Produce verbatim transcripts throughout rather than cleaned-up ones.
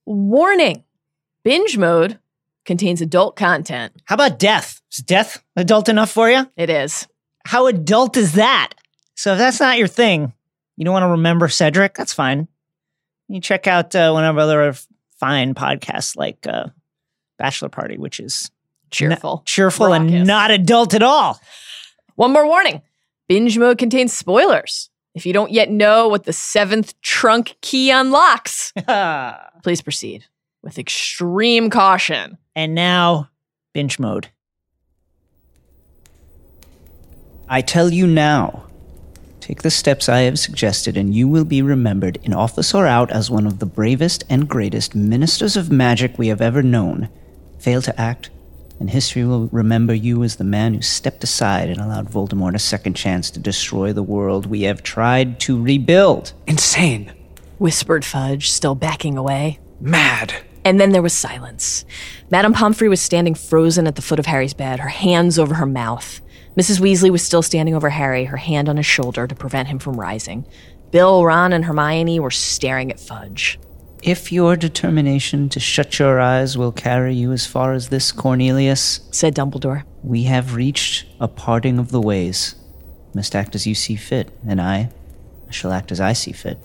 Warning, binge mode contains adult content. How about death? Is death adult enough for you? It is. How adult is that? So if that's not your thing, you don't want to remember Cedric, that's fine. You check out uh, one of our other fine podcasts like uh, Bachelor Party, which is cheerful, n- cheerful raucous, and not adult at all. One more warning. Binge mode contains spoilers. If you don't yet know what the seventh trunk key unlocks, please proceed with extreme caution. And now, binge mode. I tell you now, take the steps I have suggested and you will be remembered in office or out as one of the bravest and greatest ministers of magic we have ever known. Fail to act, and history will remember you as the man who stepped aside and allowed Voldemort a second chance to destroy the world we have tried to rebuild. Insane. Whispered Fudge, still backing away. Mad. And then there was silence. Madame Pomfrey was standing frozen at the foot of Harry's bed, her hands over her mouth. Missus Weasley was still standing over Harry, her hand on his shoulder to prevent him from rising. Bill, Ron, and Hermione were staring at Fudge. If your determination to shut your eyes will carry you as far as this, Cornelius, said Dumbledore, we have reached a parting of the ways. You must act as you see fit, and I, I shall act as I see fit.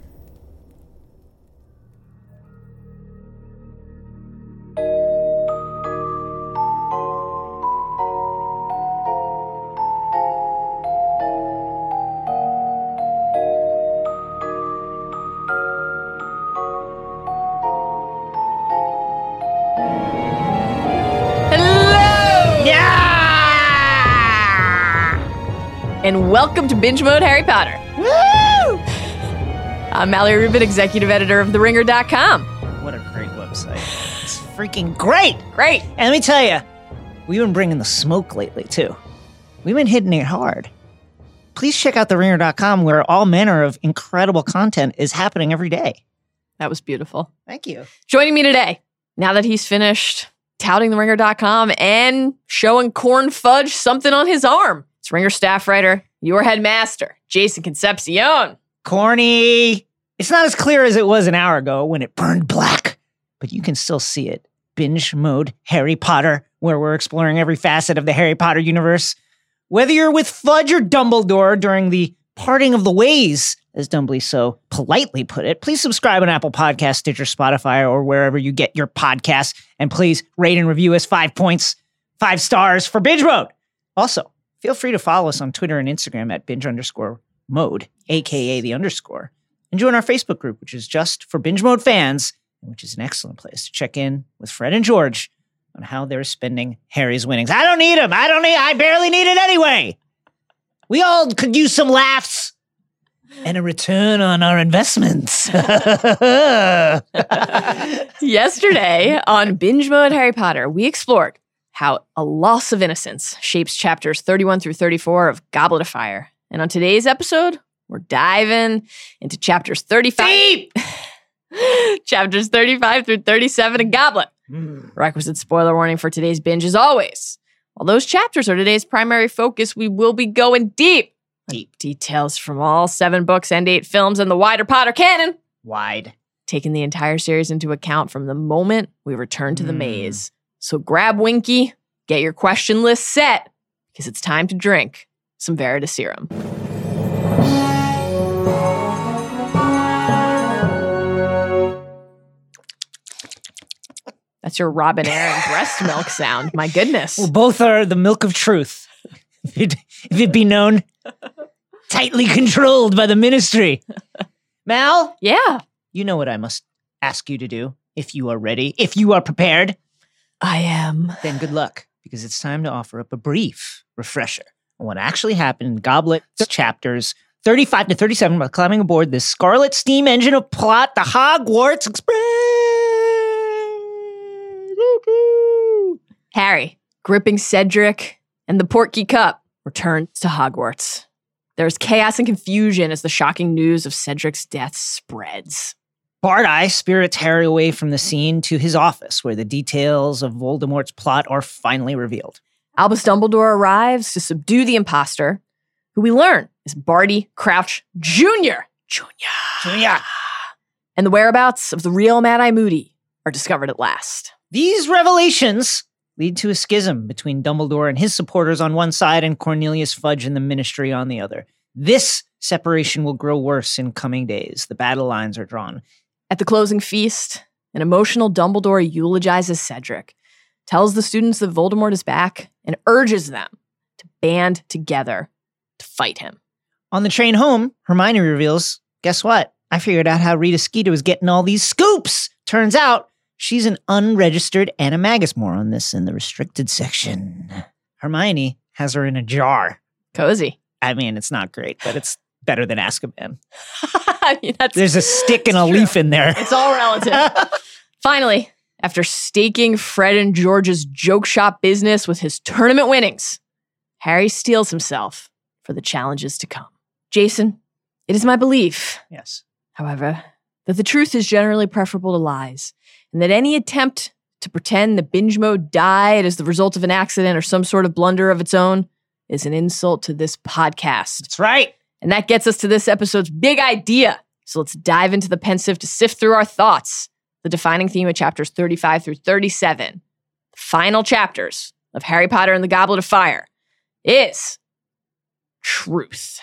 And welcome to Binge Mode Harry Potter. Woo! I'm Mallory Rubin, executive editor of the ringer dot com. What a great website. It's freaking great. Great. And let me tell you, we've been bringing the smoke lately, too. We've been hitting it hard. Please check out the ringer dot com, where all manner of incredible content is happening every day. That was beautiful. Thank you. Joining me today, now that he's finished touting the ringer dot com and showing Corn Fudge something on his arm, it's Ringer staff writer, your headmaster, Jason Concepcion. Corny. It's not as clear as it was an hour ago when it burned black, but you can still see it. Binge mode Harry Potter, where we're exploring every facet of the Harry Potter universe. Whether you're with Fudge or Dumbledore during the parting of the ways, as Dumbly so politely put it, please subscribe on Apple Podcasts, Stitcher, Spotify, or wherever you get your podcasts. And please rate and review us five points, five stars for Binge Mode. Also, feel free to follow us on Twitter and Instagram at binge underscore mode, a k a the underscore. And join our Facebook group, which is just for Binge Mode fans, which is an excellent place to check in with Fred and George on how they're spending Harry's winnings. I don't need them. I don't need, I barely need it anyway. We all could use some laughs and a return on our investments. Yesterday on Binge Mode Harry Potter, we explored how a loss of innocence shapes chapters thirty-one through thirty-four of Goblet of Fire. And on today's episode, we're diving into chapters thirty-five. Deep! chapters thirty-five through thirty-seven of Goblet. Mm. Requisite spoiler warning for today's binge as always. While those chapters are today's primary focus, we will be going deep. Deep. Details from all seven books and eight films in the wider Potter canon. Wide. Taking the entire series into account from the moment we return to the mm. maze. So grab Winky, get your question list set, because it's time to drink some Veritaserum. That's your Robin Aaron breast milk sound. My goodness. Well, both are the milk of truth. If it, if it be known, tightly controlled by the ministry. Mal? Yeah? You know what I must ask you to do, if you are ready, if you are prepared. I am. Then good luck, because it's time to offer up a brief refresher on what actually happened in Goblet chapters thirty-five to thirty-seven by climbing aboard this scarlet steam engine of plot, the Hogwarts Express. Harry, gripping Cedric and the Portkey Cup, returns to Hogwarts. There's chaos and confusion as the shocking news of Cedric's death spreads. Barty spirits Harry away from the scene to his office, where the details of Voldemort's plot are finally revealed. Albus Dumbledore arrives to subdue the imposter, who we learn is Barty Crouch Junior Junior Junior. And the whereabouts of the real Mad-Eye Moody are discovered at last. These revelations lead to a schism between Dumbledore and his supporters on one side and Cornelius Fudge and the Ministry on the other. This separation will grow worse in coming days. The battle lines are drawn. At the closing feast, an emotional Dumbledore eulogizes Cedric, tells the students that Voldemort is back, and urges them to band together to fight him. On the train home, Hermione reveals, guess what? I figured out how Rita Skeeter was getting all these scoops. Turns out she's an unregistered animagus. More on this in the restricted section. Hermione has her in a jar. Cozy. I mean, it's not great, but it's better than Azkaban. I mean, that's, There's a stick and a true. leaf in there. It's all relative. Finally, after staking Fred and George's joke shop business with his tournament winnings, Harry steels himself for the challenges to come. Jason, it is my belief, Yes. however, that the truth is generally preferable to lies, and that any attempt to pretend that binge mode died as the result of an accident or some sort of blunder of its own is an insult to this podcast. That's right. And that gets us to this episode's big idea. So let's dive into the pensive to sift through our thoughts. The defining theme of chapters thirty-five through thirty-seven, the final chapters of Harry Potter and the Goblet of Fire, is truth.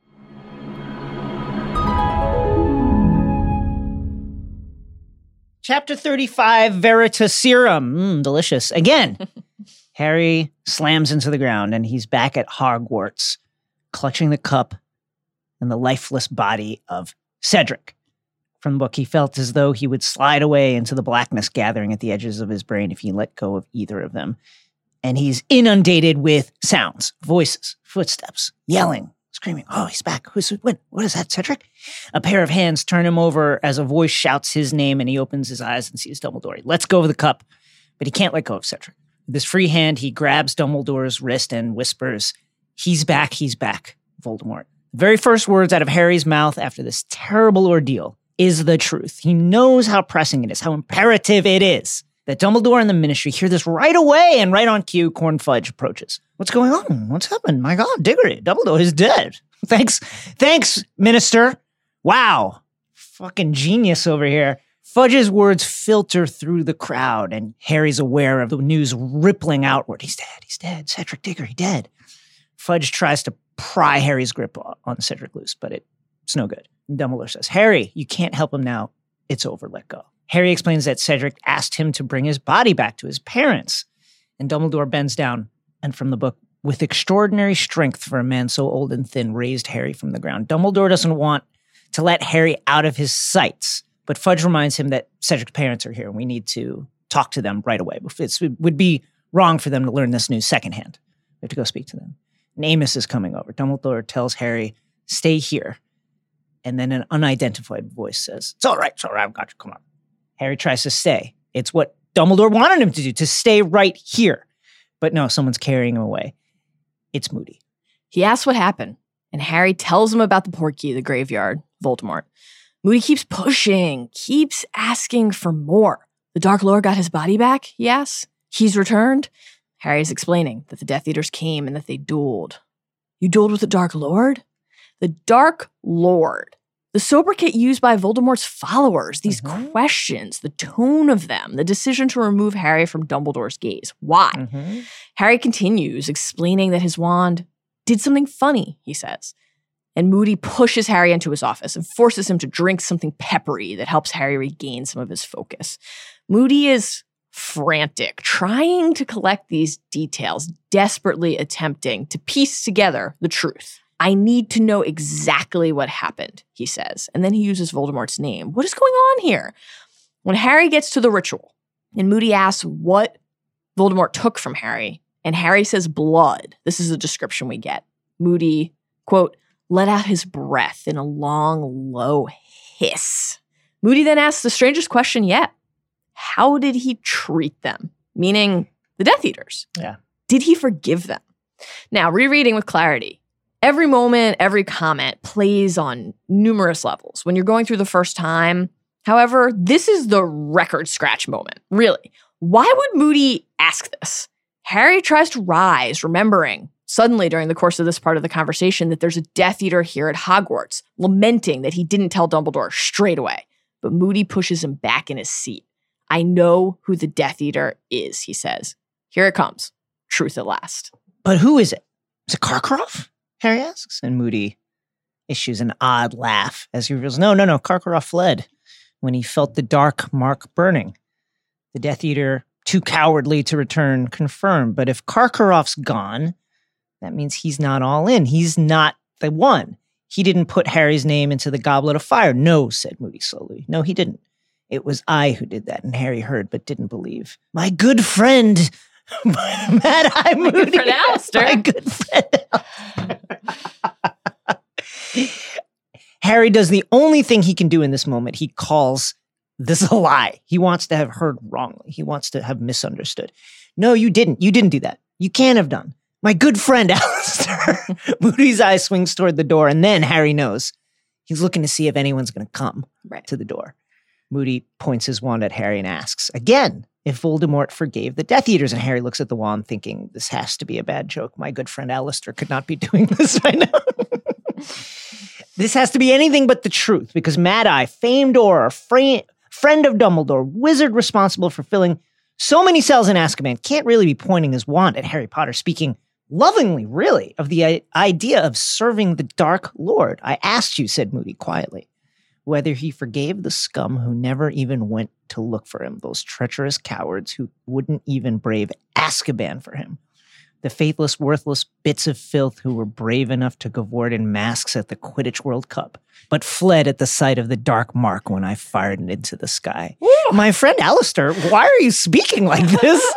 Chapter thirty-five, Veritaserum. Mmm, delicious. Again, Harry slams into the ground and he's back at Hogwarts, clutching the cup and the lifeless body of Cedric. From the book, he felt as though he would slide away into the blackness gathering at the edges of his brain if he let go of either of them. And he's inundated with sounds, voices, footsteps, yelling, screaming, oh, he's back. Who's, what, what is that, Cedric? A pair of hands turn him over as a voice shouts his name and he opens his eyes and sees Dumbledore. He lets go of the cup, but he can't let go of Cedric. With his free hand, he grabs Dumbledore's wrist and whispers, he's back, he's back, Voldemort. The very first words out of Harry's mouth after this terrible ordeal is the truth. He knows how pressing it is, how imperative it is that Dumbledore and the Ministry hear this right away, and right on cue, Corn Fudge approaches. What's going on? What's happened? My God, Diggory, Dumbledore is dead. Thanks, thanks, Minister. Wow, fucking genius over here. Fudge's words filter through the crowd, and Harry's aware of the news rippling outward. He's dead, he's dead. Cedric Diggory, dead. Fudge tries to pry Harry's grip on Cedric loose, but it, it's no good. And Dumbledore says, Harry, you can't help him now. It's over, let go. Harry explains that Cedric asked him to bring his body back to his parents. And Dumbledore bends down, and from the book, with extraordinary strength for a man so old and thin, raised Harry from the ground. Dumbledore doesn't want to let Harry out of his sights, but Fudge reminds him that Cedric's parents are here, and we need to talk to them right away. It's, it would be wrong for them to learn this news secondhand. We have to go speak to them. And Amos is coming over. Dumbledore tells Harry, stay here. And then an unidentified voice says, it's all right, it's all right, I've got you, come on. Harry tries to stay. It's what Dumbledore wanted him to do, to stay right here. But no, someone's carrying him away. It's Moody. He asks what happened, and Harry tells him about the Portkey, the graveyard, Voldemort. Moody keeps pushing, keeps asking for more. The Dark Lord got his body back, he asks. He's returned. Harry is explaining that the Death Eaters came and that they dueled. You dueled with the Dark Lord? The Dark Lord. The sobriquet used by Voldemort's followers, these mm-hmm. questions, the tone of them, the decision to remove Harry from Dumbledore's gaze. Why? Mm-hmm. Harry continues, explaining that his wand did something funny, he says. And Moody pushes Harry into his office and forces him to drink something peppery that helps Harry regain some of his focus. Moody is frantic, trying to collect these details, desperately attempting to piece together the truth. I need to know exactly what happened, he says. And then he uses Voldemort's name. What is going on here? When Harry gets to the ritual, and Moody asks what Voldemort took from Harry, and Harry says blood. This is a description we get. Moody, quote, let out his breath in a long, low hiss. Moody then asks the strangest question yet. How did he treat them? Meaning the Death Eaters. Yeah. Did he forgive them? Now, rereading with clarity, every moment, every comment plays on numerous levels when you're going through the first time. However, this is the record scratch moment, really. Why would Moody ask this? Harry tries to rise, remembering suddenly during the course of this part of the conversation that there's a Death Eater here at Hogwarts, lamenting that he didn't tell Dumbledore straight away. But Moody pushes him back in his seat. I know who the Death Eater is, he says. Here it comes. Truth at last. But who is it? Is it Karkaroff? Harry asks. And Moody issues an odd laugh as he reveals, no, no, no, Karkaroff fled when he felt the dark mark burning. The Death Eater, too cowardly to return, confirmed. But if Karkaroff's gone, that means he's not all in. He's not the one. He didn't put Harry's name into the Goblet of Fire. No, said Moody slowly. No, he didn't. It was I who did that, and Harry heard but didn't believe. My good friend, Mad-Eye Moody. My good friend Alistair. My good friend Alistair. Harry does the only thing he can do in this moment. He calls this a lie. He wants to have heard wrongly. He wants to have misunderstood. No, you didn't. You didn't do that. You can't have done. My good friend Alistair. Moody's eye swings toward the door, and then Harry knows. He's looking to see if anyone's going to come right to the door. Moody points his wand at Harry and asks, again, if Voldemort forgave the Death Eaters. And Harry looks at the wand thinking, this has to be a bad joke. My good friend Alistair could not be doing this right now. This has to be anything but the truth, because Mad-Eye, famed Auror, fra- friend of Dumbledore, wizard responsible for filling so many cells in Azkaban, can't really be pointing his wand at Harry Potter, speaking lovingly, really, of the I- idea of serving the Dark Lord. I asked you, said Moody quietly, whether he forgave the scum who never even went to look for him, those treacherous cowards who wouldn't even brave Azkaban for him, the faithless, worthless bits of filth who were brave enough to cavort in masks at the Quidditch World Cup, but fled at the sight of the dark mark when I fired it into the sky. Woo! My friend Alistair, why are you speaking like this?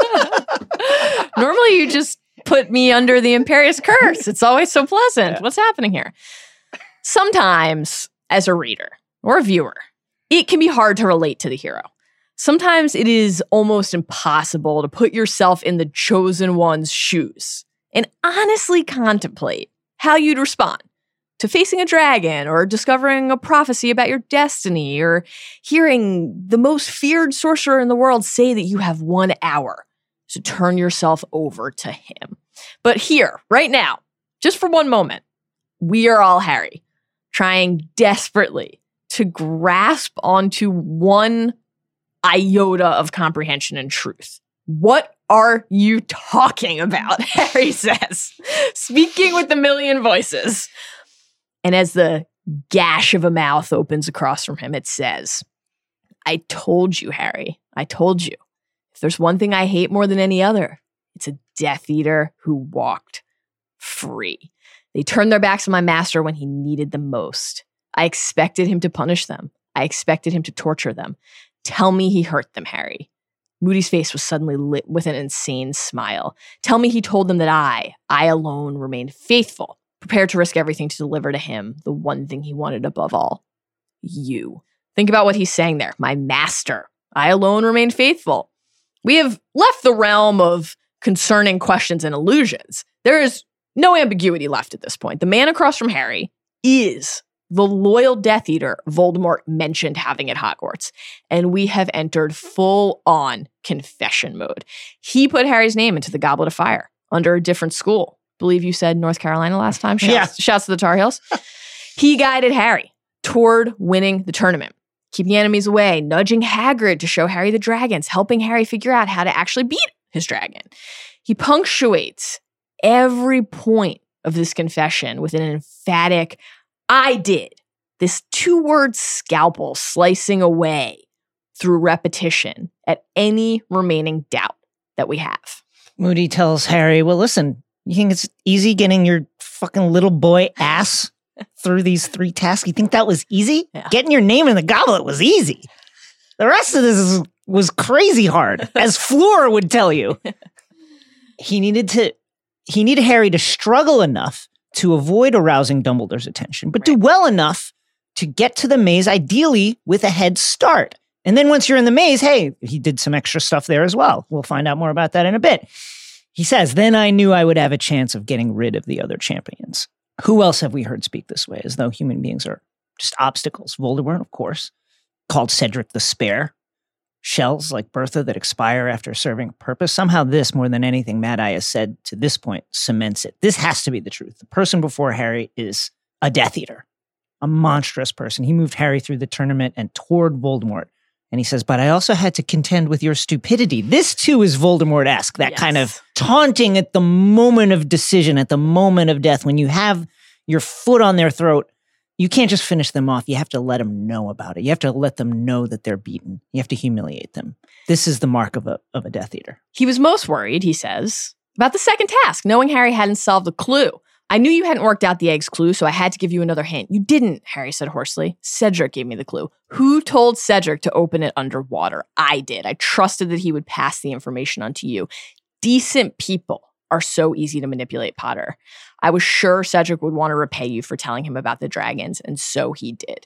Normally you just put me under the Imperious Curse. It's always so pleasant. Yeah. What's happening here? Sometimes, as a reader or a viewer, it can be hard to relate to the hero. Sometimes it is almost impossible to put yourself in the chosen one's shoes and honestly contemplate how you'd respond to facing a dragon or discovering a prophecy about your destiny or hearing the most feared sorcerer in the world say that you have one hour to turn yourself over to him. But here, right now, just for one moment, we are all Harry, trying desperately to grasp onto one iota of comprehension and truth. What are you talking about? Harry says, speaking with a million voices. And as the gash of a mouth opens across from him, it says, I told you, Harry, I told you. If there's one thing I hate more than any other, it's a Death Eater who walked free. They turned their backs on my master when he needed them most. I expected him to punish them. I expected him to torture them. Tell me he hurt them, Harry. Moody's face was suddenly lit with an insane smile. Tell me he told them that I, I alone, remained faithful, prepared to risk everything to deliver to him the one thing he wanted above all. You. Think about what he's saying there. My master. I alone remained faithful. We have left the realm of concerning questions and illusions. There is no ambiguity left at this point. The man across from Harry is the loyal Death Eater Voldemort mentioned having at Hogwarts. And we have entered full-on confession mode. He put Harry's name into the Goblet of Fire under a different school. Believe you said North Carolina last time? Shouts, yeah. Shouts to the Tar Heels. He guided Harry toward winning the tournament, keeping enemies away, nudging Hagrid to show Harry the dragons, helping Harry figure out how to actually beat his dragon. He punctuates every point of this confession with an emphatic, I did. This two-word scalpel slicing away through repetition at any remaining doubt that we have. Moody tells Harry, well, listen, you think it's easy getting your fucking little boy ass through these three tasks? You think that was easy? Yeah. Getting your name in the goblet was easy. The rest of this is, was crazy hard, as Fleur would tell you. He needed to, he needed Harry to struggle enough to avoid arousing Dumbledore's attention, but right. do well enough to get to the maze, ideally with a head start. And then once you're in the maze, hey, he did some extra stuff there as well. We'll find out more about that in a bit. He says, then I knew I would have a chance of getting rid of the other champions. Who else have we heard speak this way, as though human beings are just obstacles? Voldemort, of course, called Cedric the Spare. Shells like Bertha that expire after serving a purpose. Somehow this, more than anything Mad-Eye has said to this point, cements it. This has to be the truth. The person before Harry is a Death Eater, a monstrous person. He moved Harry through the tournament and toward Voldemort And he says, but I also had to contend with your stupidity. This, too, is Voldemort-esque, that Yes. kind of taunting at the moment of decision, at the moment of death. When you have your foot on their throat, you can't just finish them off. You have to let them know about it. You have to let them know that they're beaten. You have to humiliate them. This is the mark of a, of a Death Eater. He was most worried, he says, about the second task, knowing Harry hadn't solved the clue. I knew you hadn't worked out the egg's clue, so I had to give you another hint. You didn't, Harry said hoarsely. Cedric gave me the clue. Who told Cedric to open it underwater? I did. I trusted that he would pass the information on to you. Decent people are so easy to manipulate, Potter. I was sure Cedric would want to repay you for telling him about the dragons, and so he did.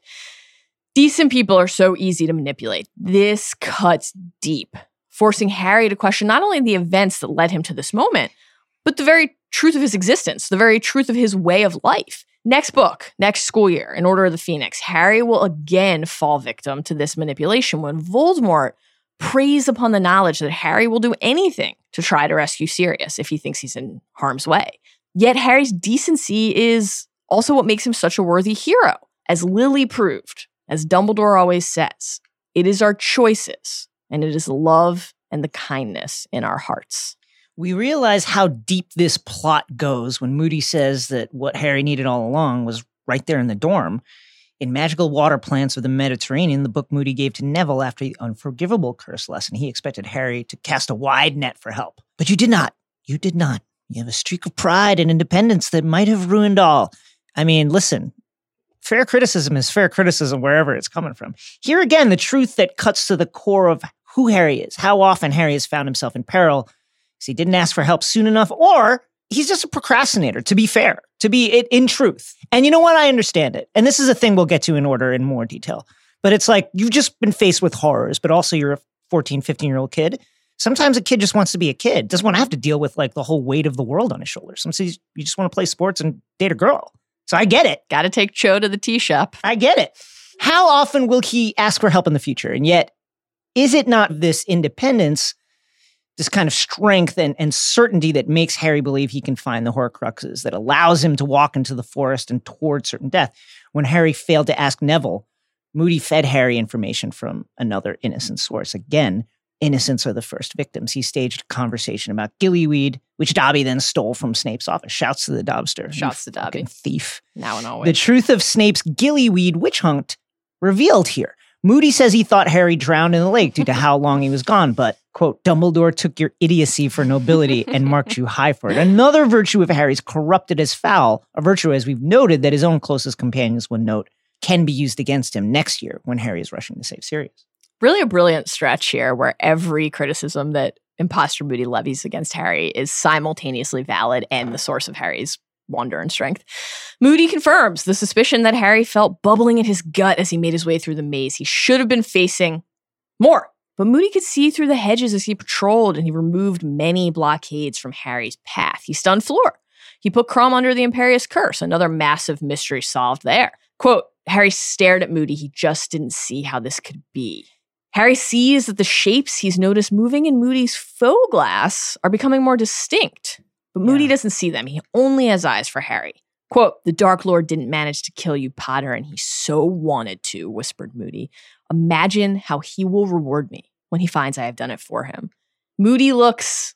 Decent people are so easy to manipulate. This cuts deep, forcing Harry to question not only the events that led him to this moment, but the very truth of his existence, the very truth of his way of life. Next book, next school year, in Order of the Phoenix, Harry will again fall victim to this manipulation when Voldemort preys upon the knowledge that Harry will do anything to try to rescue Sirius if he thinks he's in harm's way. Yet Harry's decency is also what makes him such a worthy hero. As Lily proved, as Dumbledore always says, it is our choices, and it is the love and the kindness in our hearts. We realize how deep this plot goes when Moody says that what Harry needed all along was right there in the dorm. In Magical Water Plants of the Mediterranean, the book Moody gave to Neville after the Unforgivable Curse lesson, he expected Harry to cast a wide net for help. But you did not. You did not. You have a streak of pride and independence that might have ruined all. I mean, listen, fair criticism is fair criticism wherever it's coming from. Here again, the truth that cuts to the core of who Harry is, how often Harry has found himself in peril, because he didn't ask for help soon enough, or he's just a procrastinator, to be fair, to be it in truth. And you know what? I understand it. And this is a thing we'll get to in order in more detail. But it's like, you've just been faced with horrors, but also you're a fourteen, fifteen-year-old kid. Sometimes a kid just wants to be a kid, doesn't want to have to deal with like the whole weight of the world on his shoulders. Sometimes you just want to play sports and date a girl. So I get it. Got to take Cho to the tea shop. I get it. How often will he ask for help in the future? And yet, is it not this independence, this kind of strength and, and certainty that makes Harry believe he can find the Horcruxes, that allows him to walk into the forest and toward certain death? When Harry failed to ask Neville, Moody fed Harry information from another innocent source. Again, innocents are the first victims. He staged a conversation about gillyweed, which Dobby then stole from Snape's office. Shouts to the Dobster. Shouts to Dobby. Thief. Now and always. The truth of Snape's gillyweed witch hunt revealed here. Moody says he thought Harry drowned in the lake due to how long he was gone, but, quote, Dumbledore took your idiocy for nobility and marked you high for it. Another virtue of Harry's corrupted as foul, a virtue, as we've noted, that his own closest companions would note can be used against him next year when Harry is rushing to save Sirius. Really a brilliant stretch here where every criticism that Imposter Moody levies against Harry is simultaneously valid and the source of Harry's wonder and strength. Moody confirms the suspicion that Harry felt bubbling in his gut as he made his way through the maze. He should have been facing more, but Moody could see through the hedges as he patrolled, and he removed many blockades from Harry's path. He stunned Fleur. He put Krum under the Imperious Curse, another massive mystery solved there. Quote, Harry stared at Moody. He just didn't see how this could be. Harry sees that the shapes he's noticed moving in Moody's faux glass are becoming more distinct. But Moody yeah. doesn't see them. He only has eyes for Harry. Quote, the Dark Lord didn't manage to kill you, Potter, and he so wanted to, whispered Moody. Imagine how he will reward me when he finds I have done it for him. Moody looks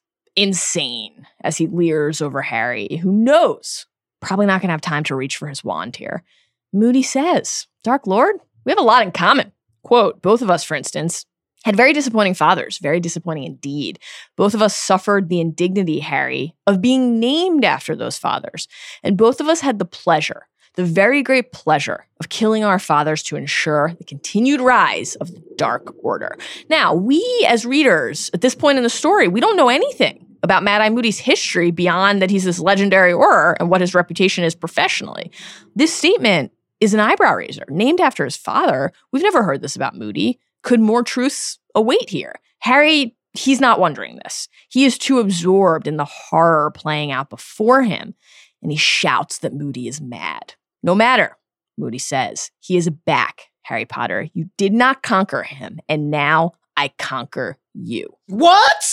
insane as he leers over Harry, who knows, probably not going to have time to reach for his wand here. Moody says, Dark Lord, we have a lot in common. Quote, both of us, for instance, had very disappointing fathers, very disappointing indeed. Both of us suffered the indignity, Harry, of being named after those fathers. And both of us had the pleasure, the very great pleasure of killing our fathers to ensure the continued rise of the Dark Order. Now, we as readers, at this point in the story, we don't know anything about Mad-Eye Moody's history beyond that he's this legendary Auror and what his reputation is professionally. This statement is an eyebrow raiser, named after his father. We've never heard this about Moody. Could more truths await here? Harry, he's not wondering this. He is too absorbed in the horror playing out before him, and he shouts that Moody is mad. No matter, Moody says, he is back, Harry Potter. You did not conquer him, and now I conquer you. What?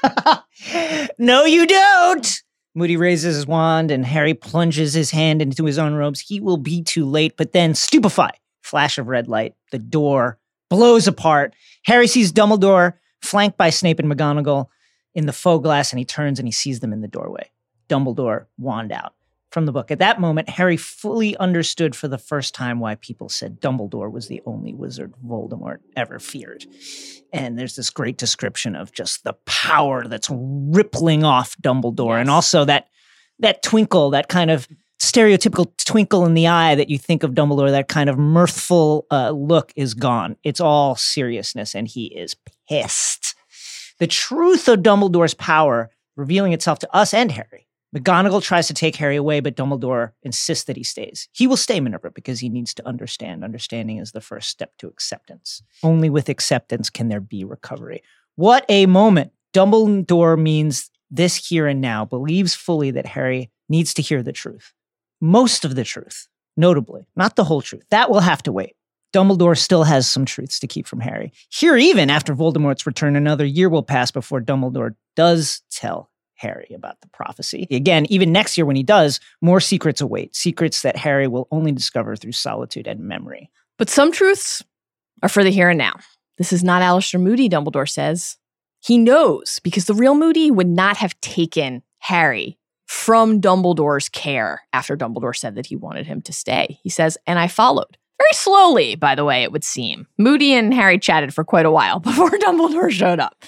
No, you don't. Moody raises his wand, and Harry plunges his hand into his own robes. He will be too late, but then stupefy. Flash of red light, the door blows apart. Harry sees Dumbledore flanked by Snape and McGonagall in the faux glass, and he turns and he sees them in the doorway. Dumbledore, wand out. From the book. At that moment, Harry fully understood for the first time why people said Dumbledore was the only wizard Voldemort ever feared. And there's this great description of just the power that's rippling off Dumbledore. Yes. And also that that twinkle, that kind of stereotypical twinkle in the eye that you think of Dumbledore, that kind of mirthful uh, look is gone. It's all seriousness, and he is pissed. The truth of Dumbledore's power revealing itself to us and Harry. McGonagall tries to take Harry away, but Dumbledore insists that he stays. He will stay, Minerva, because he needs to understand. Understanding is the first step to acceptance. Only with acceptance can there be recovery. What a moment. Dumbledore means this here and now, believes fully that Harry needs to hear the truth. Most of the truth, notably, not the whole truth. That will have to wait. Dumbledore still has some truths to keep from Harry. Here, even after Voldemort's return, another year will pass before Dumbledore does tell Harry about the prophecy. Again, even next year when he does, more secrets await. Secrets that Harry will only discover through solitude and memory. But some truths are for the here and now. This is not Alastor Moody, Dumbledore says. He knows, because the real Moody would not have taken Harry from Dumbledore's care after Dumbledore said that he wanted him to stay. He says, and I followed. Very slowly, by the way, it would seem. Moody and Harry chatted for quite a while before Dumbledore showed up.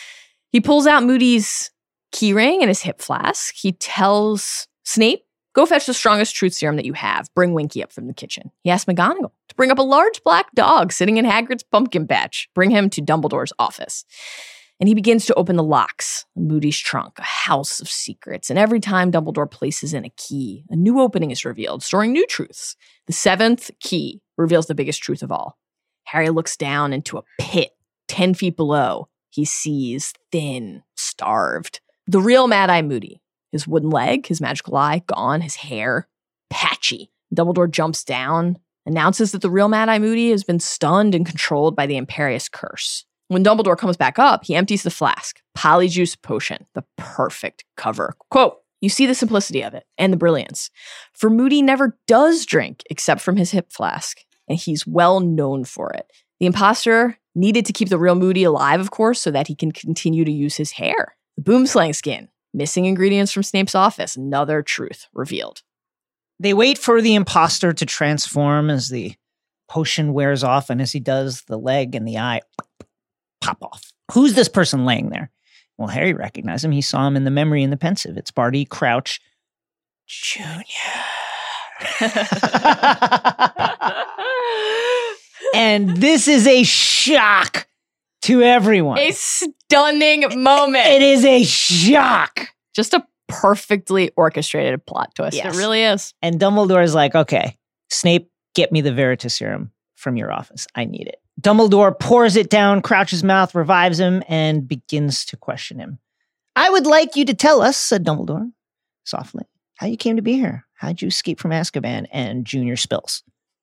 He pulls out Moody's keyring and his hip flask. He tells Snape, go fetch the strongest truth serum that you have. Bring Winky up from the kitchen. He asks McGonagall to bring up a large black dog sitting in Hagrid's pumpkin patch. Bring him to Dumbledore's office. And he begins to open the locks on Moody's trunk, a house of secrets. And every time Dumbledore places in a key, a new opening is revealed, storing new truths. The seventh key reveals the biggest truth of all. Harry looks down into a pit ten feet below. He sees thin, starved. The real Mad-Eye Moody. His wooden leg, his magical eye, gone, his hair, patchy. Dumbledore jumps down, announces that the real Mad-Eye Moody has been stunned and controlled by the Imperious Curse. When Dumbledore comes back up, he empties the flask. Polyjuice potion, the perfect cover. Quote, you see the simplicity of it and the brilliance. For Moody never does drink except from his hip flask, and he's well known for it. The imposter needed to keep the real Moody alive, of course, so that he can continue to use his hair. The boomslang skin, missing ingredients from Snape's office, another truth revealed. They wait for the imposter to transform as the potion wears off, and as he does, the leg and the eye pop off. Who's this person laying there? Well, Harry recognized him. He saw him in the memory in the pensive. It's Barty Crouch Junior And this is a shock to everyone. A stunning moment. It is a shock. Just a perfectly orchestrated plot twist. Yes. It really is. And Dumbledore is like, okay, Snape, get me the Veritaserum from your office. I need it. Dumbledore pours it down Crouch's mouth, revives him, and begins to question him. I would like you to tell us, said Dumbledore softly, how you came to be here. How'd you escape from Azkaban? And Junior spills.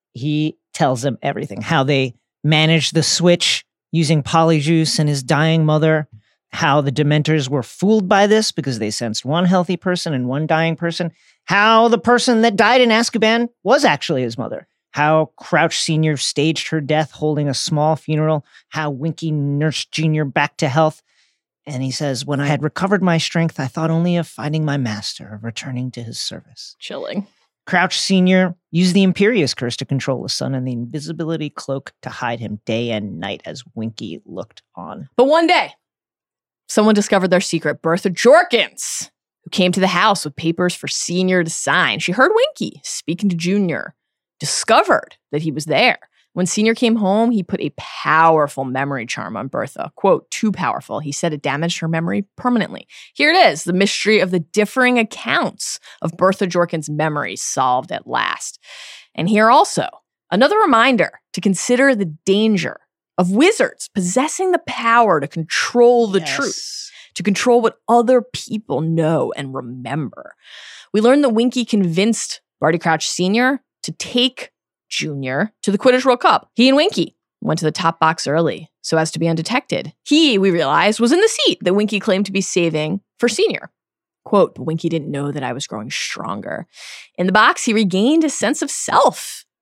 He tells him everything, how they managed the switch using Polyjuice and his dying mother, how the Dementors were fooled by this because they sensed one healthy person and one dying person, how the person that died in Azkaban was actually his mother, how Crouch Senior staged her death holding a small funeral, how Winky nursed Junior back to health. And he says, when I had recovered my strength, I thought only of finding my master, of returning to his service. Chilling. Crouch Senior used the Imperious Curse to control the sun and the invisibility cloak to hide him day and night as Winky looked on. But one day, someone discovered their secret. Bertha Jorkins, who came to the house with papers for Senior to sign. She heard Winky speaking to Junior, discovered that he was there. When Senior came home, he put a powerful memory charm on Bertha. Quote, too powerful. He said it damaged her memory permanently. Here it is, the mystery of the differing accounts of Bertha Jorkins' memories solved at last. And here also, another reminder to consider the danger of wizards possessing the power to control the yes. truth, to control what other people know and remember. We learned that Winky convinced Barty Crouch Senior to take Junior to the Quidditch World Cup. He and Winky went to the top box early so as to be undetected. He, we realized, was in the seat that Winky claimed to be saving for Senior. Quote, but Winky didn't know that I was growing stronger. In the box, he regained a sense of self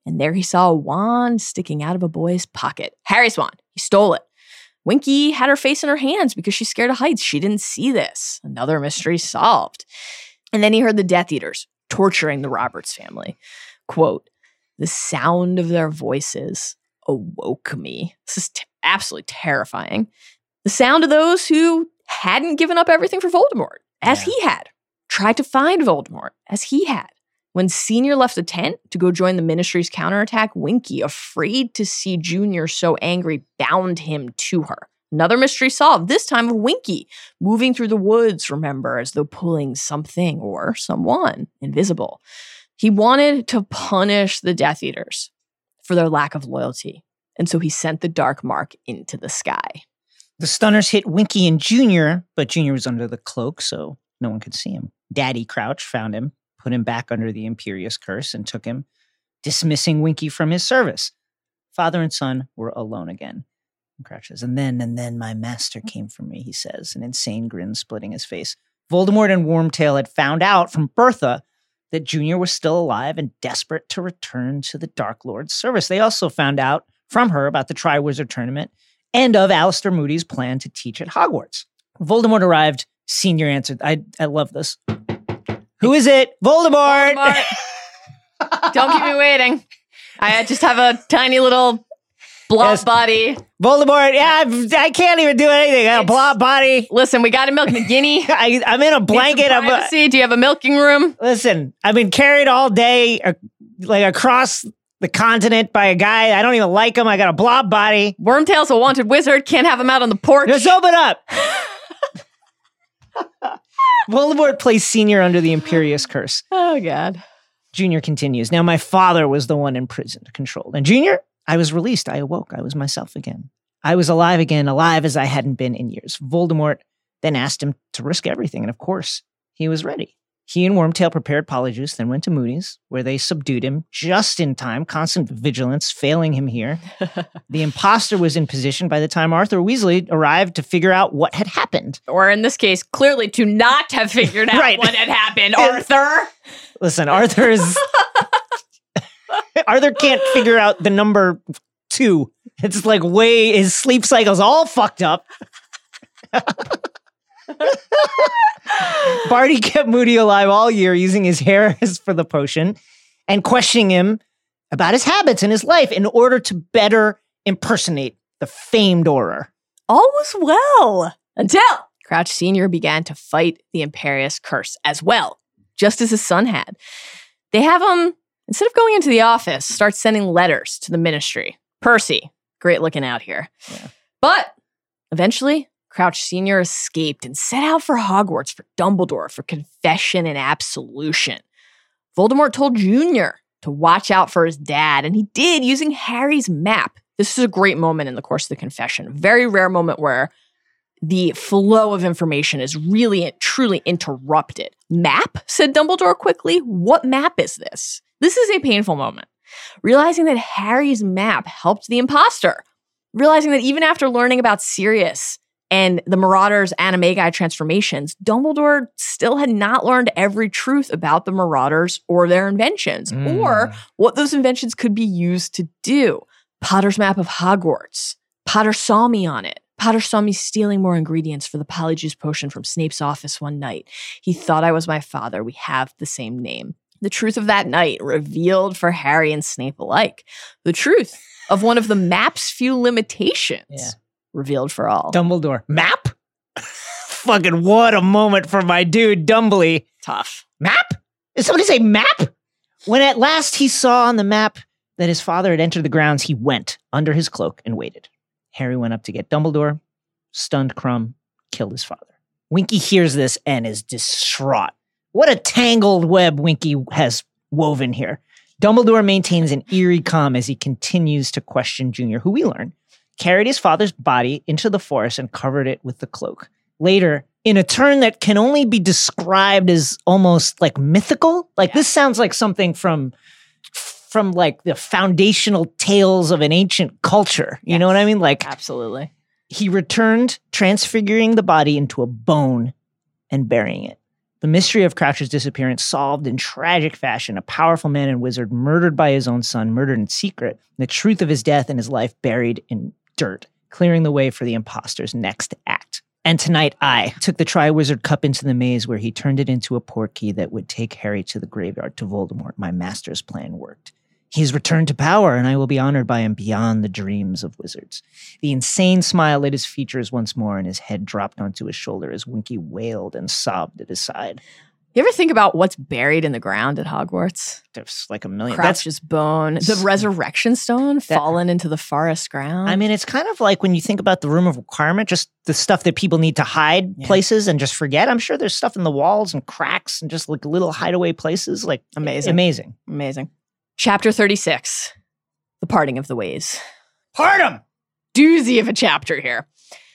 And there he saw a wand sticking out of a boy's pocket. Harry's wand. He stole it. Winky had her face in her hands because she's scared of heights. She didn't see this. Another mystery solved. And then he heard the Death Eaters torturing the Roberts family. Quote, "The sound of their voices awoke me." This is t- absolutely terrifying. The sound of those who hadn't given up everything for Voldemort, as yeah. he had. Tried to find Voldemort, as he had. When Senior left the tent to go join the Ministry's counterattack, Winky, afraid to see Junior so angry, bound him to her. Another mystery solved, this time of Winky, moving through the woods, remember, as though pulling something or someone invisible. He wanted to punish the Death Eaters for their lack of loyalty, and so he sent the Dark Mark into the sky. The stunners hit Winky and Junior, but Junior was under the cloak, so no one could see him. Daddy Crouch found him, put him back under the Imperious Curse, and took him, dismissing Winky from his service. Father and son were alone again. And Crouch says, and then, and then my master came for me, he says, an insane grin splitting his face. Voldemort and Wormtail had found out from Bertha that Junior was still alive and desperate to return to the Dark Lord's service. They also found out from her about the Triwizard Tournament and of Aleister Moody's plan to teach at Hogwarts. Voldemort arrived. Senior answered, I, I love this. Who is it? Voldemort! Voldemort. Don't keep me waiting. I just have a tiny little blob yes. body. Voldemort, yeah, I can't even do anything. I got a blob body. Listen, we got to milk Nagini. I, I'm in a blanket. I'm a, do you have a milking room? Listen, I've been carried all day, uh, like across the continent by a guy. I don't even like him. I got a blob body. Wormtail's a wanted wizard. Can't have him out on the porch. Just open up. Voldemort placed Senior under the Imperious Curse. Oh, God. Junior continues. Now, my father was the one imprisoned, controlled. And Junior, I was released. I awoke. I was myself again. I was alive again, alive as I hadn't been in years. Voldemort then asked him to risk everything. And of course, he was ready. He and Wormtail prepared Polyjuice, then went to Moody's, where they subdued him just in time. Constant vigilance failing him here. The imposter was in position by the time Arthur Weasley arrived to figure out what had happened. Or in this case, clearly to not have figured out right. what had happened, Arthur. Listen, Arthur is... Arthur can't figure out the number two. It's like way... His sleep cycle's all fucked up. Barty kept Moody alive all year, using his hair as for the potion and questioning him about his habits and his life in order to better impersonate the famed Auror. All was well until Crouch Senior began to fight the Imperious Curse as well, just as his son had. They have him, instead of going into the office, start sending letters to the Ministry. Percy, great looking out here. Yeah. But eventually, Crouch Senior escaped and set out for Hogwarts for Dumbledore for confession and absolution. Voldemort told Junior to watch out for his dad, and he did, using Harry's map. This is a great moment in the course of the confession. Very rare moment where the flow of information is really, truly interrupted. Map? Said Dumbledore quickly. What map is this? This is a painful moment. Realizing that Harry's map helped the imposter. Realizing that even after learning about Sirius and the Marauders' Animagi transformations, Dumbledore still had not learned every truth about the Marauders or their inventions, mm. or what those inventions could be used to do. Potter's map of Hogwarts. Potter saw me on it. Potter saw me stealing more ingredients for the Polyjuice potion from Snape's office one night. He thought I was my father. We have the same name. The truth of that night revealed for Harry and Snape alike. The truth of one of the map's few limitations. Yeah. Revealed for all. Dumbledore. Map? Fucking what a moment for my dude, Dumbly. Tough. Map? Did somebody say map? When at last he saw on the map that his father had entered the grounds, he went under his cloak and waited. Harry went up to get Dumbledore, stunned Crumb, killed his father. Winky hears this and is distraught. What a tangled web Winky has woven here. Dumbledore maintains an eerie calm as he continues to question Junior, who we learn carried his father's body into the forest and covered it with the cloak. Later, in a turn that can only be described as almost like mythical, like yeah. this sounds like something from, from like the foundational tales of an ancient culture. You yes. know what I mean? Like, absolutely. He returned, transfiguring the body into a bone and burying it. The mystery of Crouch's disappearance solved in tragic fashion. A powerful man and wizard murdered by his own son, murdered in secret. The truth of his death and his life buried in dirt, clearing the way for the imposter's next act. And tonight I took the Triwizard Cup into the maze where he turned it into a portkey that would take Harry to the graveyard to Voldemort. My master's plan worked. He has returned to power, and I will be honored by him beyond the dreams of wizards. The insane smile lit his features once more, and his head dropped onto his shoulder as Winky wailed and sobbed at his side. You ever think about what's buried in the ground at Hogwarts? There's like a million. Crouch's bone, the resurrection stone that, fallen into the forest ground. I mean, it's kind of like when you think about the room of requirement, just the stuff that people need to hide yeah. places and just forget. I'm sure there's stuff in the walls and cracks and just like little hideaway places. Like amazing, amazing, amazing. Chapter thirty-six, The Parting of the Ways. Part 'em! Doozy of a chapter here.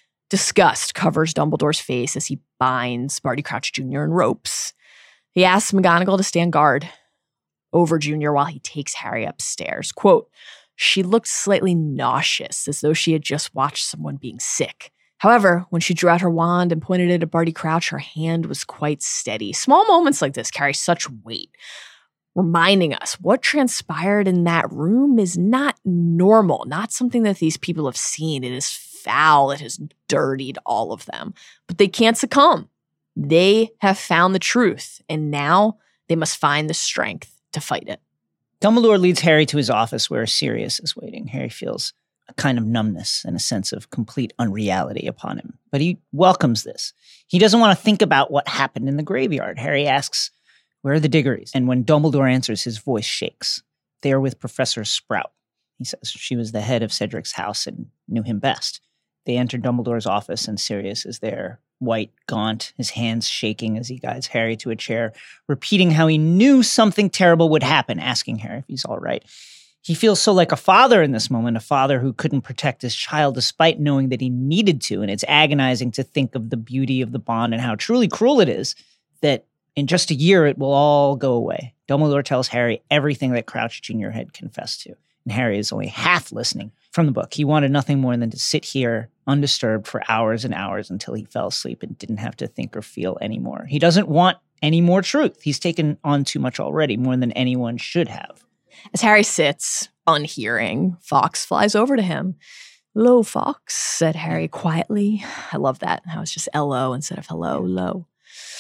Disgust covers Dumbledore's face as he binds Barty Crouch Junior in ropes. He asks McGonagall to stand guard over Junior while he takes Harry upstairs. Quote, she looked slightly nauseous, as though she had just watched someone being sick. However, when she drew out her wand and pointed it at Barty Crouch, her hand was quite steady. Small moments like this carry such weight, reminding us what transpired in that room is not normal, not something that these people have seen. It is foul. It has dirtied all of them. But they can't succumb. They have found the truth, and now they must find the strength to fight it. Dumbledore leads Harry to his office where Sirius is waiting. Harry feels a kind of numbness and a sense of complete unreality upon him. But he welcomes this. He doesn't want to think about what happened in the graveyard. Harry asks, where are the Diggories? And when Dumbledore answers, his voice shakes. They are with Professor Sprout. He says she was the head of Cedric's house and knew him best. They enter Dumbledore's office and Sirius is there, white, gaunt, his hands shaking as he guides Harry to a chair, repeating how he knew something terrible would happen, asking Harry if he's all right. He feels so like a father in this moment, a father who couldn't protect his child despite knowing that he needed to, and it's agonizing to think of the beauty of the bond and how truly cruel it is that in just a year, it will all go away. Dumbledore tells Harry everything that Crouch Junior had confessed to. And Harry is only half listening from the book. He wanted nothing more than to sit here undisturbed for hours and hours until he fell asleep and didn't have to think or feel anymore. He doesn't want any more truth. He's taken on too much already, more than anyone should have. As Harry sits, unhearing, Fawkes flies over to him. "Lo, Fawkes," said Harry quietly. I love that. How it's just L O instead of hello, lo.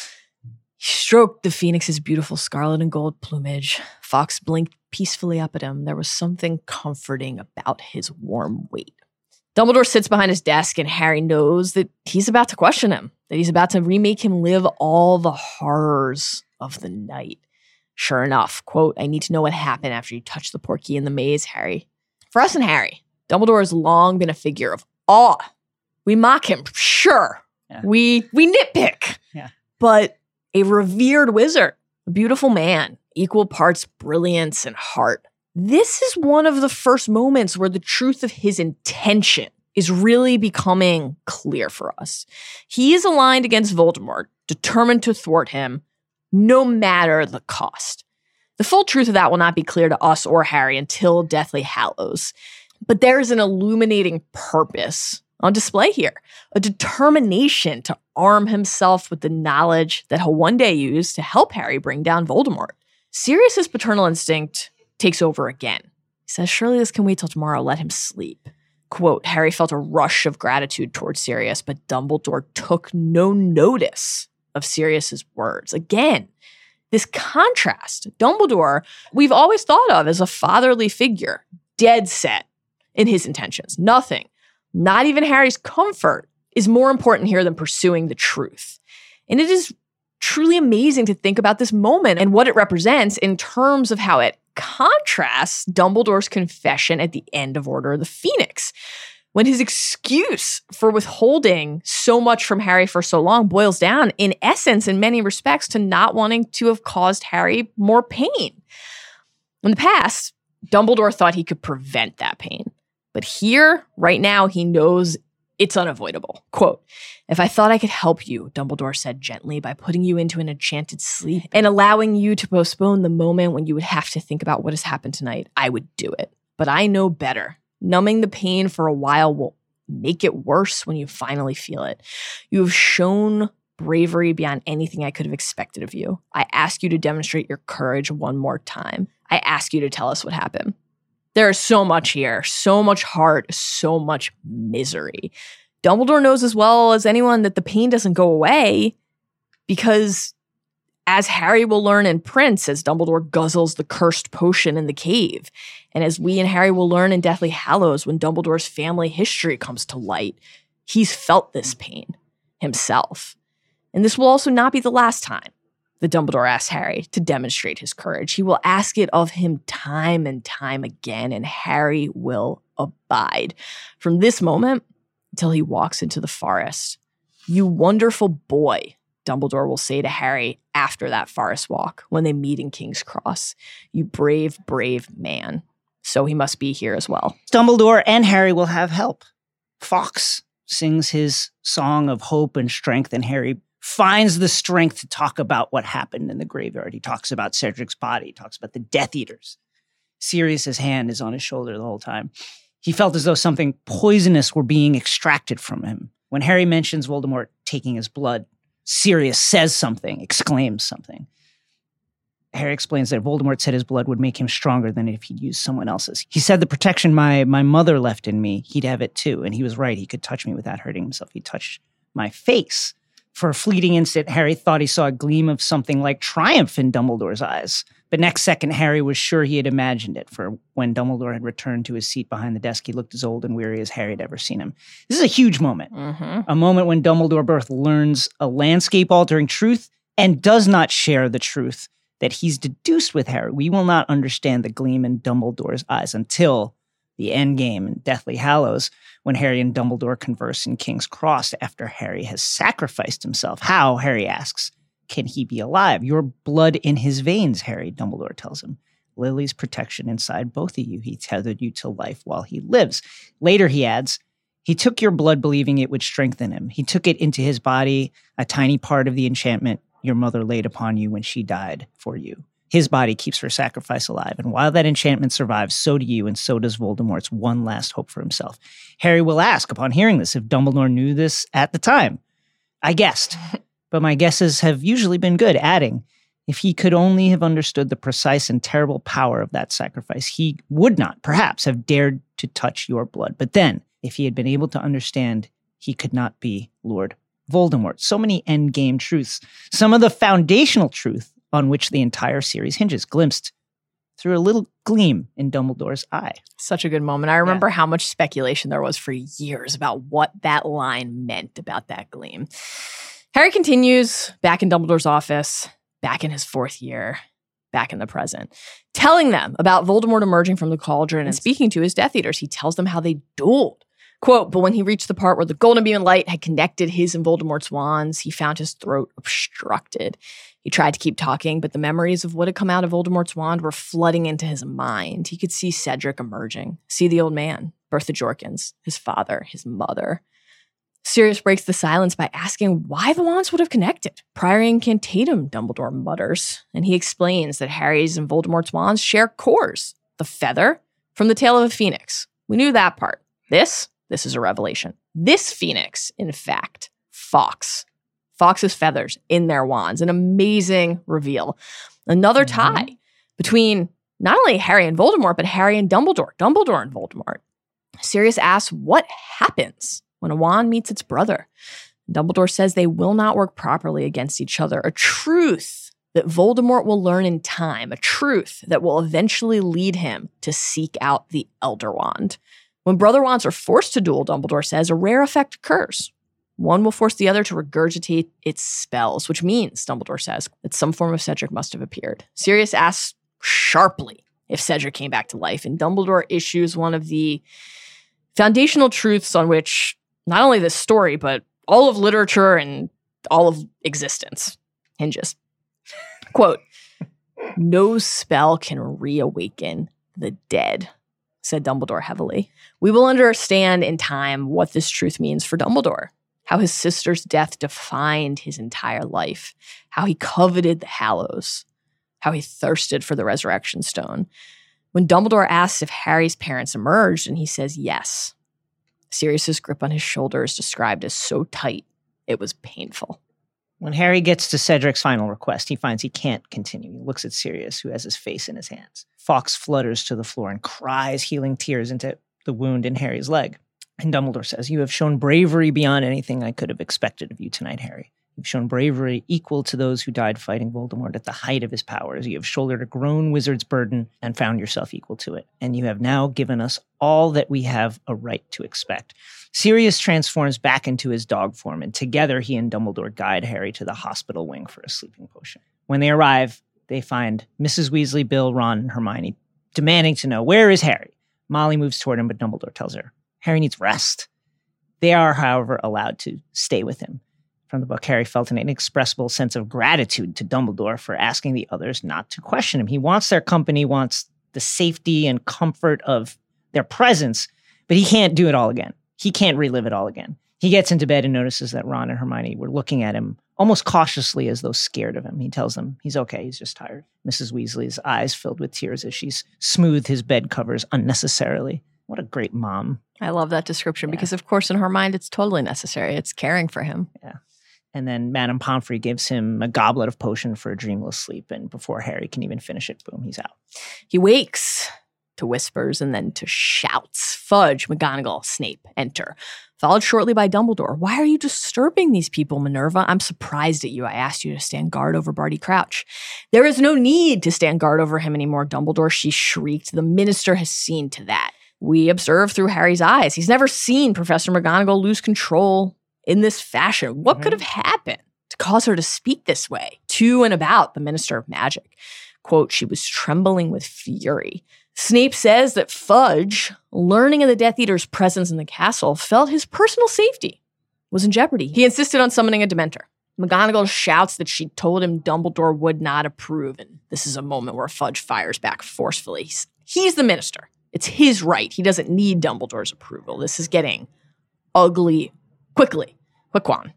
He stroked the phoenix's beautiful scarlet and gold plumage. Fawkes blinked peacefully up at him. There was something comforting about his warm weight. Dumbledore sits behind his desk, and Harry knows that he's about to question him, that he's about to remake him live all the horrors of the night. Sure enough, quote, "I need to know what happened after you touched the portkey in the maze, Harry." For us and Harry, Dumbledore has long been a figure of awe. We mock him, sure. Yeah. We we nitpick. Yeah. But a revered wizard, a beautiful man, equal parts brilliance and heart. This is one of the first moments where the truth of his intention is really becoming clear for us. He is aligned against Voldemort, determined to thwart him, no matter the cost. The full truth of that will not be clear to us or Harry until Deathly Hallows. But there is an illuminating purpose on display here, a determination to arm himself with the knowledge that he'll one day use to help Harry bring down Voldemort. Sirius's paternal instinct takes over again. He says, "Surely this can wait till tomorrow. Let him sleep." Quote, Harry felt a rush of gratitude towards Sirius, but Dumbledore took no notice of Sirius's words. Again, this contrast, Dumbledore, we've always thought of as a fatherly figure, dead set in his intentions. Nothing, not even Harry's comfort, is more important here than pursuing the truth. And it is truly amazing to think about this moment and what it represents in terms of how it contrasts Dumbledore's confession at the end of Order of the Phoenix, when his excuse for withholding so much from Harry for so long boils down, in essence, in many respects, to not wanting to have caused Harry more pain. In the past, Dumbledore thought he could prevent that pain. But here, right now, he knows it's unavoidable. Quote, "If I thought I could help you," Dumbledore said gently, "by putting you into an enchanted sleep and allowing you to postpone the moment when you would have to think about what has happened tonight, I would do it. But I know better. Numbing the pain for a while will make it worse when you finally feel it. You have shown bravery beyond anything I could have expected of you. I ask you to demonstrate your courage one more time. I ask you to tell us what happened. There is so much here, so much heart, so much misery. Dumbledore knows as well as anyone that the pain doesn't go away because, as Harry will learn in Prince, as Dumbledore guzzles the cursed potion in the cave, and as we and Harry will learn in Deathly Hallows when Dumbledore's family history comes to light, he's felt this pain himself. And this will also not be the last time that Dumbledore asks Harry to demonstrate his courage. He will ask it of him time and time again, and Harry will abide. From this moment until he walks into the forest, "You wonderful boy," Dumbledore will say to Harry after that forest walk when they meet in King's Cross. "You brave, brave man." So he must be here as well. Dumbledore and Harry will have help. Fawkes sings his song of hope and strength, and Harry finds the strength to talk about what happened in the graveyard. He talks about Cedric's body, he talks about the Death Eaters. Sirius's hand is on his shoulder the whole time. He felt as though something poisonous were being extracted from him. When Harry mentions Voldemort taking his blood, Sirius says something, exclaims something. Harry explains that Voldemort said his blood would make him stronger than if he'd used someone else's. He said the protection my, my mother left in me, he'd have it too. And he was right. He could touch me without hurting himself. He touched my face. For a fleeting instant, Harry thought he saw a gleam of something like triumph in Dumbledore's eyes. But next second, Harry was sure he had imagined it, for when Dumbledore had returned to his seat behind the desk, he looked as old and weary as Harry had ever seen him. This is a huge moment. Mm-hmm. A moment when Dumbledore both learns a landscape-altering truth and does not share the truth that he's deduced with Harry. We will not understand the gleam in Dumbledore's eyes until the endgame in Deathly Hallows, when Harry and Dumbledore converse in King's Cross after Harry has sacrificed himself. How, Harry asks, can he be alive? Your blood in his veins, Harry, Dumbledore tells him. Lily's protection inside both of you. He tethered you to life while he lives. Later, he adds, he took your blood believing it would strengthen him. He took it into his body, a tiny part of the enchantment your mother laid upon you when she died for you. His body keeps her sacrifice alive, and while that enchantment survives, so do you, and so does Voldemort's one last hope for himself. Harry will ask, upon hearing this, if Dumbledore knew this at the time. I guessed, but my guesses have usually been good, adding, if he could only have understood the precise and terrible power of that sacrifice, he would not, perhaps, have dared to touch your blood. But then, if he had been able to understand, he could not be Lord Voldemort. So many endgame truths. Some of the foundational truth on which the entire series hinges, glimpsed through a little gleam in Dumbledore's eye. Such a good moment. I remember yeah. how much speculation there was for years about what that line meant about that gleam. Harry continues back in Dumbledore's office, back in his fourth year, back in the present, telling them about Voldemort emerging from the cauldron and speaking to his Death Eaters. He tells them how they dueled. Quote, but when he reached the part where the golden beam and light had connected his and Voldemort's wands, he found his throat obstructed. He tried to keep talking, but the memories of what had come out of Voldemort's wand were flooding into his mind. He could see Cedric emerging, see the old man, Bertha Jorkins, his father, his mother. Sirius breaks the silence by asking why the wands would have connected. Prior incantatum, Dumbledore mutters, and he explains that Harry's and Voldemort's wands share cores, the feather from the tail of a phoenix. We knew that part. This? This is a revelation. This phoenix, in fact, Fawkes. Fawkes' feathers in their wands. An amazing reveal. Another tie mm-hmm. between not only Harry and Voldemort, but Harry and Dumbledore. Dumbledore and Voldemort. Sirius asks what happens when a wand meets its brother. Dumbledore says they will not work properly against each other. A truth that Voldemort will learn in time. A truth that will eventually lead him to seek out the Elder Wand. When brother wands are forced to duel, Dumbledore says, a rare effect occurs. One will force the other to regurgitate its spells, which means, Dumbledore says, that some form of Cedric must have appeared. Sirius asks sharply if Cedric came back to life, and Dumbledore issues one of the foundational truths on which not only this story, but all of literature and all of existence hinges. Quote, no spell can reawaken the dead, said Dumbledore heavily. We will understand in time what this truth means for Dumbledore, how his sister's death defined his entire life, how he coveted the Hallows, how he thirsted for the Resurrection Stone. When Dumbledore asks if Harry's parents emerged, and he says yes, Sirius's grip on his shoulder is described as so tight, it was painful. When Harry gets to Cedric's final request, he finds he can't continue. He looks at Sirius, who has his face in his hands. Fawkes flutters to the floor and cries healing tears into the wound in Harry's leg. And Dumbledore says, "You have shown bravery beyond anything I could have expected of you tonight, Harry. You've shown bravery equal to those who died fighting Voldemort at the height of his powers. You have shouldered a grown wizard's burden and found yourself equal to it. And you have now given us all that we have a right to expect." Sirius transforms back into his dog form, and together he and Dumbledore guide Harry to the hospital wing for a sleeping potion. When they arrive, they find Missus Weasley, Bill, Ron, and Hermione demanding to know, where is Harry? Molly moves toward him, but Dumbledore tells her, Harry needs rest. They are, however, allowed to stay with him. From the book, Harry felt an inexpressible sense of gratitude to Dumbledore for asking the others not to question him. He wants their company, wants the safety and comfort of their presence, but he can't do it all again. He can't relive it all again. He gets into bed and notices that Ron and Hermione were looking at him almost cautiously as though scared of him. He tells them he's okay, he's just tired. Missus Weasley's eyes filled with tears as she's smoothed his bed covers unnecessarily. What a great mom. I love that description Yeah. because, of course, in her mind, it's totally necessary. It's caring for him. Yeah. And then Madame Pomfrey gives him a goblet of potion for a dreamless sleep. And before Harry can even finish it, boom, he's out. He wakes to whispers and then to shouts. Fudge, McGonagall, Snape enter, followed shortly by Dumbledore. Why are you disturbing these people, Minerva? I'm surprised at you. I asked you to stand guard over Barty Crouch. There is no need to stand guard over him anymore, Dumbledore, she shrieked. The minister has seen to that. We observe through Harry's eyes. He's never seen Professor McGonagall lose control in this fashion. What mm-hmm. could have happened to cause her to speak this way to and about the Minister of Magic? Quote, she was trembling with fury. Snape says that Fudge, learning of the Death Eater's presence in the castle, felt his personal safety was in jeopardy. He insisted on summoning a Dementor. McGonagall shouts that she told him Dumbledore would not approve, and this is a moment where Fudge fires back forcefully. He's, he's the minister. It's his right. He doesn't need Dumbledore's approval. This is getting ugly quickly. Quick one.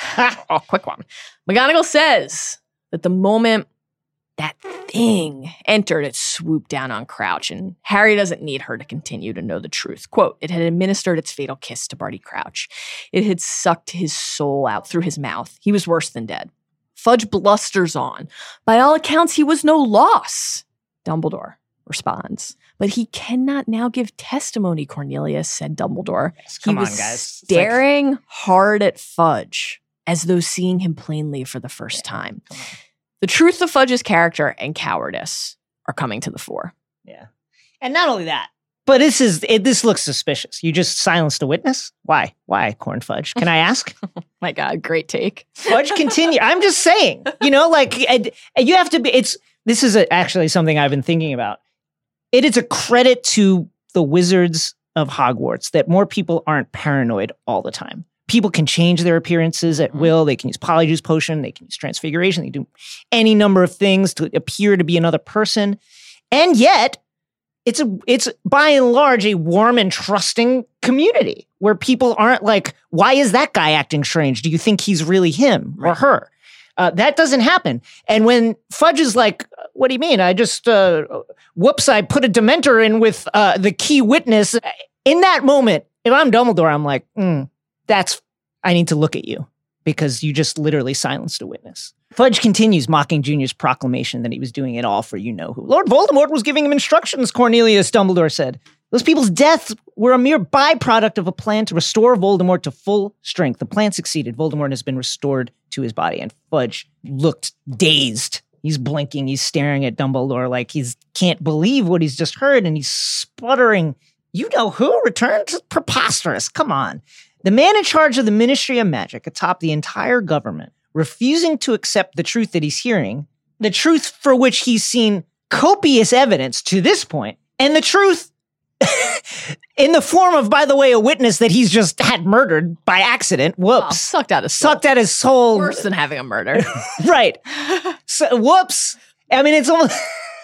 oh, quick one. McGonagall says that the moment that thing entered, it swooped down on Crouch, and Harry doesn't need her to continue to know the truth. Quote, it had administered its fatal kiss to Barty Crouch. It had sucked his soul out through his mouth. He was worse than dead. Fudge blusters on. By all accounts, he was no loss. Dumbledore responds. But he cannot now give testimony, Cornelius, said Dumbledore. Yes, come he was on, guys. staring like... hard at Fudge, as though seeing him plainly for the first yeah, time. The truth of Fudge's character and cowardice are coming to the fore. Yeah. And not only that, but this is it, this looks suspicious. You just silenced a witness? Why? Why, Corn Fudge? Can I ask? Oh my God, great take. Fudge, continue. I'm just saying, you know, like and, and you have to be, it's, this is a, actually something I've been thinking about. It is a credit to the Wizards of Hogwarts that more people aren't paranoid all the time. People can change their appearances at mm-hmm. will. They can use Polyjuice Potion. They can use Transfiguration. They can do any number of things to appear to be another person. And yet, it's a it's by and large a warm and trusting community where people aren't like, why is that guy acting strange? Do you think he's really him right. or her? Uh, that doesn't happen. And when Fudge is like, what do you mean? I just, uh, whoops, I put a Dementor in with uh, the key witness. In that moment, if I'm Dumbledore, I'm like, hmm. That's, I need to look at you because you just literally silenced a witness. Fudge continues mocking Junior's proclamation that he was doing it all for you-know-who. Lord Voldemort was giving him instructions, Cornelius, Dumbledore said. Those people's deaths were a mere byproduct of a plan to restore Voldemort to full strength. The plan succeeded. Voldemort has been restored to his body. And Fudge looked dazed. He's blinking. He's staring at Dumbledore like he can't believe what he's just heard. And he's sputtering, you-know-who returned? Preposterous. Come on. The man in charge of the Ministry of Magic atop the entire government, refusing to accept the truth that he's hearing, the truth for which he's seen copious evidence to this point, and the truth in the form of, by the way, a witness that he's just had murdered by accident. Whoops. Oh, sucked out his soul. Sucked out his soul. Worse than having a murder. Right. So, whoops. I mean, it's almost...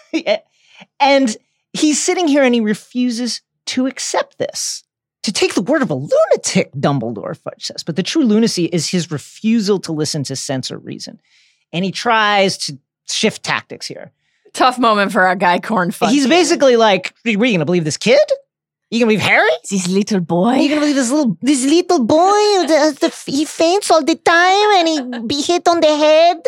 And he's sitting here and he refuses to accept this. To take the word of a lunatic, Dumbledore, Fudge says. But the true lunacy is his refusal to listen to sense or reason. And he tries to shift tactics here. Tough moment for our guy, Corn Fudge. He's basically like, are you going to believe this kid? You gonna believe Harry? This little boy. You gonna believe this little this little boy? The, the, he faints all the time and he be hit on the head.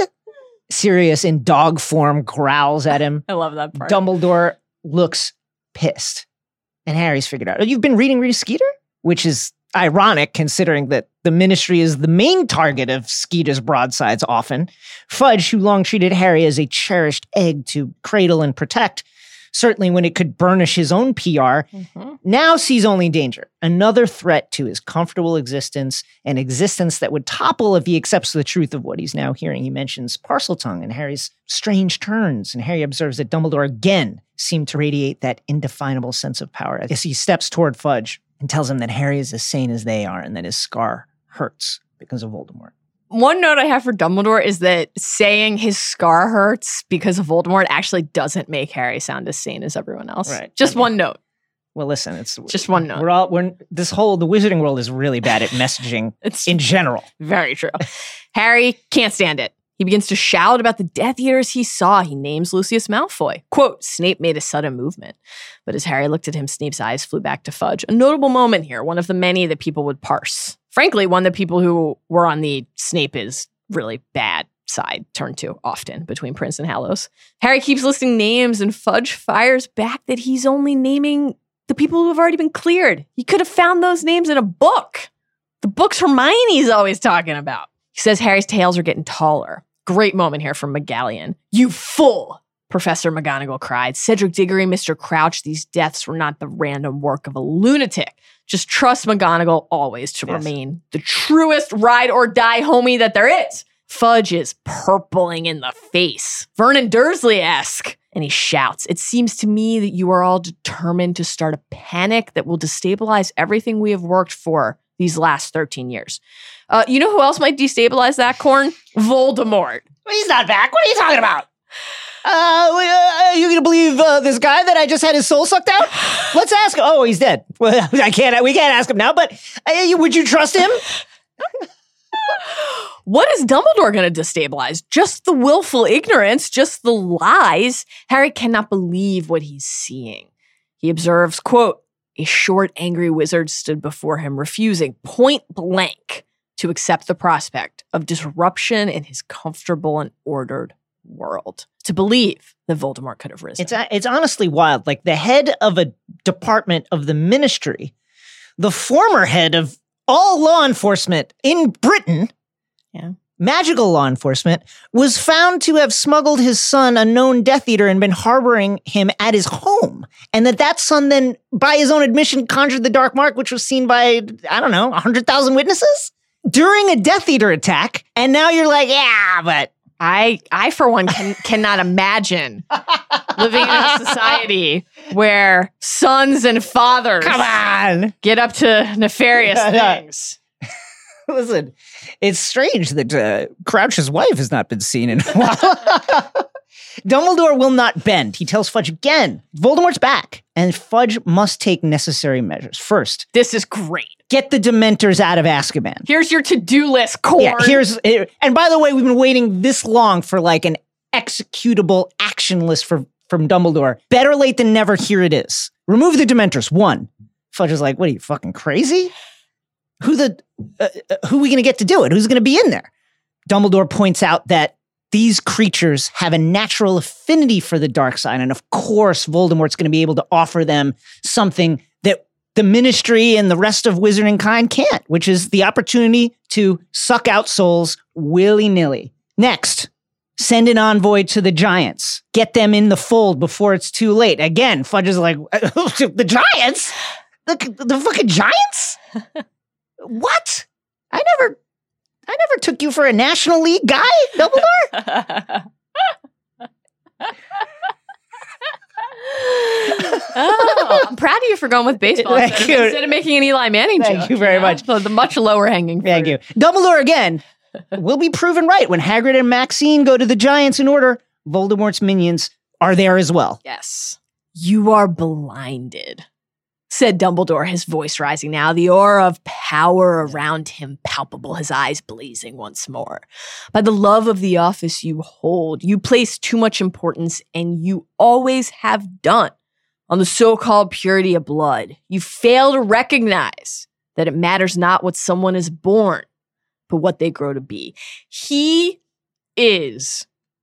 Sirius in dog form growls at him. I love that part. Dumbledore looks pissed. And Harry's figured out. You've been reading Rita Skeeter? Which is ironic considering that the Ministry is the main target of Skeeter's broadsides often. Fudge, who long treated Harry as a cherished egg to cradle and protect, certainly when it could burnish his own P R, mm-hmm. now sees only danger. Another threat to his comfortable existence, an existence that would topple if he accepts the truth of what he's now hearing. He mentions Parseltongue and Harry's strange turns, and Harry observes that Dumbledore again seemed to radiate that indefinable sense of power as he steps toward Fudge and tells him that Harry is as sane as they are and that his scar hurts because of Voldemort. One note I have for Dumbledore is that saying his scar hurts because of Voldemort actually doesn't make Harry sound as sane as everyone else. Right. Just okay. one note. Well, listen, it's just one note. We're all we're this whole the wizarding world is really bad at messaging it's in general. Very true. Harry can't stand it. He begins to shout about the Death Eaters he saw. He names Lucius Malfoy. Quote, Snape made a sudden movement. But as Harry looked at him, Snape's eyes flew back to Fudge. A notable moment here, one of the many that people would parse. Frankly, one that people who were on the Snape is really bad side turn to often between Prince and Hallows. Harry keeps listing names and Fudge fires back that he's only naming the people who have already been cleared. He could have found those names in a book. The books Hermione's always talking about. He says Harry's tales are getting taller. Great moment here from McGallion. You fool, Professor McGonagall cried. Cedric Diggory, Mister Crouch, these deaths were not the random work of a lunatic. Just trust McGonagall always to yes. remain the truest ride or die homie that there is. Fudge is purpling in the face. Vernon Dursley-esque. And he shouts, it seems to me that you are all determined to start a panic that will destabilize everything we have worked for these last thirteen years. Uh, you know who else might destabilize that, Corn? Voldemort. He's not back. What are you talking about? Uh, are you going to believe uh, this guy that I just had his soul sucked out? Let's ask him. Oh, he's dead. Well, I can't. We can't ask him now, but uh, would you trust him? What is Dumbledore going to destabilize? Just the willful ignorance, just the lies. Harry cannot believe what he's seeing. He observes, quote, a short, angry wizard stood before him, refusing point blank to accept the prospect of disruption in his comfortable and ordered world. To believe that Voldemort could have risen. It's, it's honestly wild. Like the head of a department of the Ministry, the former head of all law enforcement in Britain, yeah. magical law enforcement, was found to have smuggled his son, a known Death Eater, and been harboring him at his home. And that that son then, by his own admission, conjured the Dark Mark, which was seen by, I don't know, one hundred thousand witnesses during a Death Eater attack. And now you're like, yeah, but... I, I for one, can, cannot imagine living in a society where sons and fathers Come on. get up to nefarious things. Listen, it's strange that uh, Crouch's wife has not been seen in a while. Dumbledore will not bend. He tells Fudge again, Voldemort's back, and Fudge must take necessary measures. First, this is great. Get the Dementors out of Azkaban. Here's your to-do list, Corn. Yeah, here's, and by the way, we've been waiting this long for like an executable action list for, from Dumbledore. Better late than never, here it is. Remove the Dementors, one. Fudge is like, what are you, fucking crazy? Who the, uh, uh, who are we going to get to do it? Who's going to be in there? Dumbledore points out that these creatures have a natural affinity for the dark side. And of course, Voldemort's going to be able to offer them something that the Ministry and the rest of wizarding kind can't, which is the opportunity to suck out souls willy-nilly. Next, send an envoy to the Giants. Get them in the fold before it's too late. Again, Fudge is like, the Giants? The, the fucking Giants? What? I never... I never took you for a National League guy, Dumbledore. Oh, I'm proud of you for going with baseball instead of, instead of making an Eli Manning Thank joke. you very you know? much. So the much lower hanging fruit. Thank you. Dumbledore again will be proven right when Hagrid and Maxine go to the Giants in order. Voldemort's minions are there as well. Yes. You are blinded, said Dumbledore, his voice rising now, the aura of power around him palpable, his eyes blazing once more. By the love of the office you hold, you place too much importance, and you always have done, on the so-called purity of blood. You fail to recognize that it matters not what someone is born, but what they grow to be. He is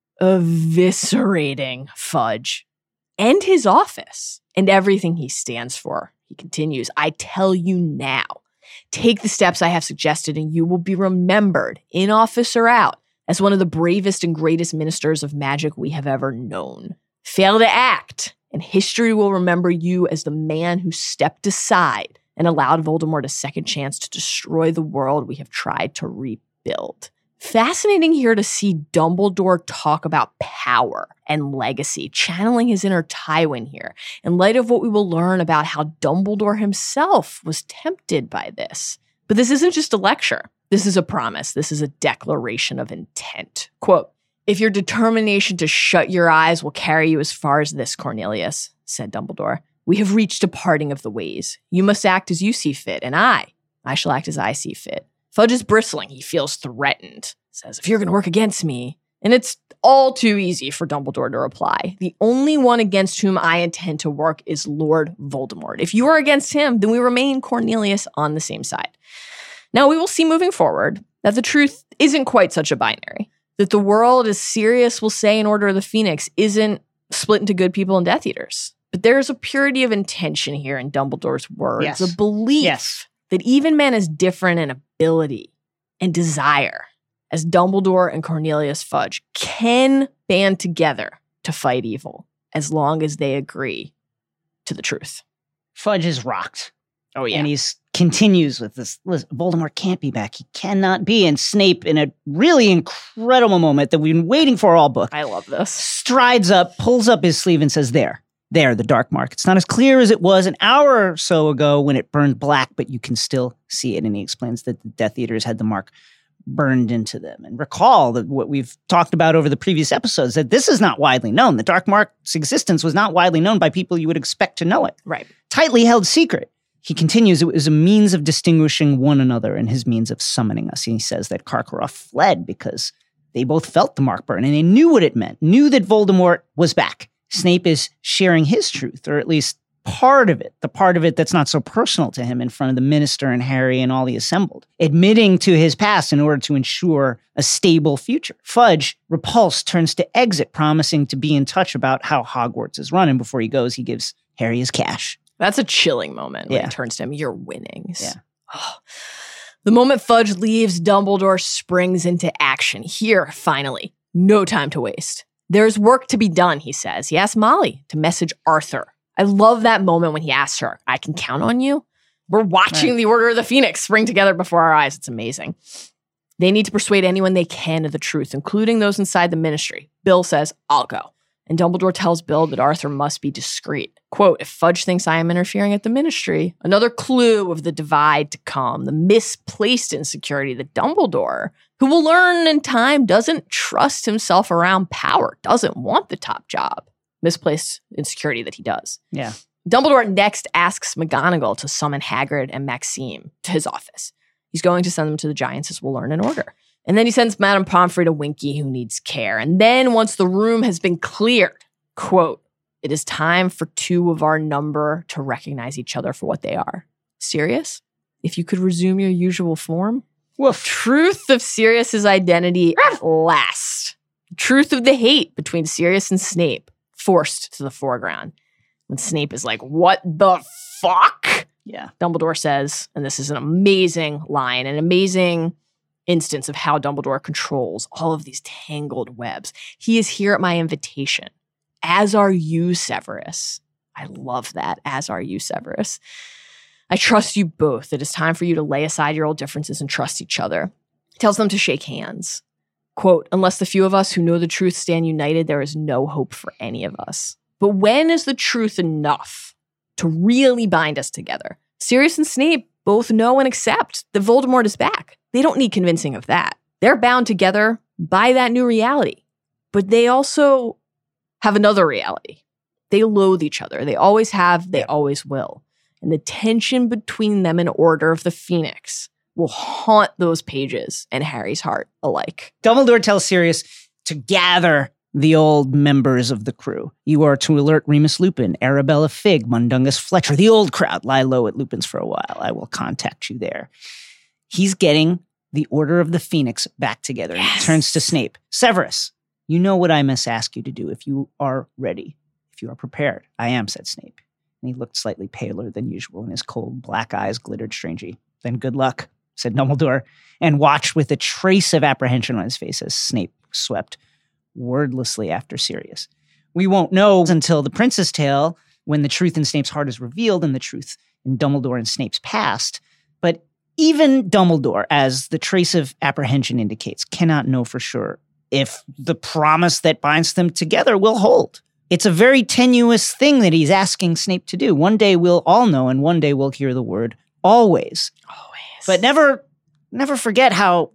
eviscerating Fudge and his office and everything he stands for. He continues, I tell you now, take the steps I have suggested and you will be remembered, in office or out, as one of the bravest and greatest ministers of magic we have ever known. Fail to act, and history will remember you as the man who stepped aside and allowed Voldemort a second chance to destroy the world we have tried to rebuild. Fascinating here to see Dumbledore talk about power and legacy, channeling his inner Tywin here, in light of what we will learn about how Dumbledore himself was tempted by this. But this isn't just a lecture. This is a promise. This is a declaration of intent. Quote, if your determination to shut your eyes will carry you as far as this, Cornelius, said Dumbledore, we have reached a parting of the ways. You must act as you see fit, and I, I shall act as I see fit. Fudge is bristling. He feels threatened. Says, if you're going to work against me. And it's all too easy for Dumbledore to reply. The only one against whom I intend to work is Lord Voldemort. If you are against him, then we remain, Cornelius, on the same side. Now, we will see moving forward that the truth isn't quite such a binary. That the world, as Sirius will say in Order of the Phoenix, isn't split into good people and Death Eaters. But there's a purity of intention here in Dumbledore's words. Yes. A belief Yes. that even men as different in ability and desire as Dumbledore and Cornelius Fudge can band together to fight evil as long as they agree to the truth. Fudge is rocked. Oh, yeah. And he continues with this, listen, Voldemort can't be back. He cannot be. And Snape, in a really incredible moment that we've been waiting for all book, I love this, strides up, pulls up his sleeve and says, there, there, the dark mark. It's not as clear as it was an hour or so ago when it burned black, but you can still see it. And he explains that the Death Eaters had the mark burned into them. And recall that what we've talked about over the previous episodes, that this is not widely known. The Dark Mark's existence was not widely known by people you would expect to know it. Right. Tightly held secret. He continues, it was a means of distinguishing one another and his means of summoning us. And he says that Karkaroff fled because they both felt the mark burn and they knew what it meant, knew that Voldemort was back. Snape is sharing his truth, or at least part of it, the part of it that's not so personal to him in front of the minister and Harry and all the assembled, admitting to his past in order to ensure a stable future. Fudge, repulsed, turns to exit, promising to be in touch about how Hogwarts is run. And before he goes, he gives Harry his cash. That's a chilling moment when Yeah. he turns to him. You're winning. Yeah. Oh. The moment Fudge leaves, Dumbledore springs into action. Here, finally, no time to waste. There's work to be done, he says. He asks Molly to message Arthur. I love that moment when he asks her, I can count on you? We're watching Right. the Order of the Phoenix spring together before our eyes. It's amazing. They need to persuade anyone they can of the truth, including those inside the ministry. Bill says, I'll go. And Dumbledore tells Bill that Arthur must be discreet. Quote, if Fudge thinks I am interfering at the ministry, another clue of the divide to come, the misplaced insecurity that Dumbledore, who will learn in time, doesn't trust himself around power, doesn't want the top job. Misplaced insecurity that he does. Yeah. Dumbledore next asks McGonagall to summon Hagrid and Maxime to his office. He's going to send them to the Giants, as we'll learn in order. And then he sends Madame Pomfrey to Winky, who needs care. And then once the room has been cleared, quote, it is time for two of our number to recognize each other for what they are. Sirius, if you could resume your usual form. Woof. Truth of Sirius's identity at last. Truth of the hate between Sirius and Snape forced to the foreground. When Snape is like, what the fuck? Yeah. Dumbledore says, and this is an amazing line, an amazing instance of how Dumbledore controls all of these tangled webs. He is here at my invitation, as are you, Severus. I love that, as are you, Severus. I trust you both. It is time for you to lay aside your old differences and trust each other. He tells them to shake hands. Quote, unless the few of us who know the truth stand united, there is no hope for any of us. But when is the truth enough to really bind us together? Sirius and Snape both know and accept that Voldemort is back. They don't need convincing of that. They're bound together by that new reality. But they also have another reality. They loathe each other. They always have, they always will. And the tension between them in Order of the Phoenix will haunt those pages and Harry's heart alike. Dumbledore tells Sirius to gather the old members of the crew. You are to alert Remus Lupin, Arabella Fig, Mundungus Fletcher, the old crowd. Lie low at Lupin's for a while. I will contact you there. He's getting the Order of the Phoenix back together. Yes. And he turns to Snape. Severus, you know what I must ask you to do if you are ready, if you are prepared. I am, said Snape. And he looked slightly paler than usual, and his cold black eyes glittered strangely. Then good luck, said Dumbledore, and watched with a trace of apprehension on his face as Snape swept wordlessly after Sirius. We won't know until The Prince's Tale, when the truth in Snape's heart is revealed and the truth in Dumbledore and Snape's past. But even Dumbledore, as the trace of apprehension indicates, cannot know for sure if the promise that binds them together will hold. It's a very tenuous thing that he's asking Snape to do. One day we'll all know, and one day we'll hear the word always. Always. But never, never forget how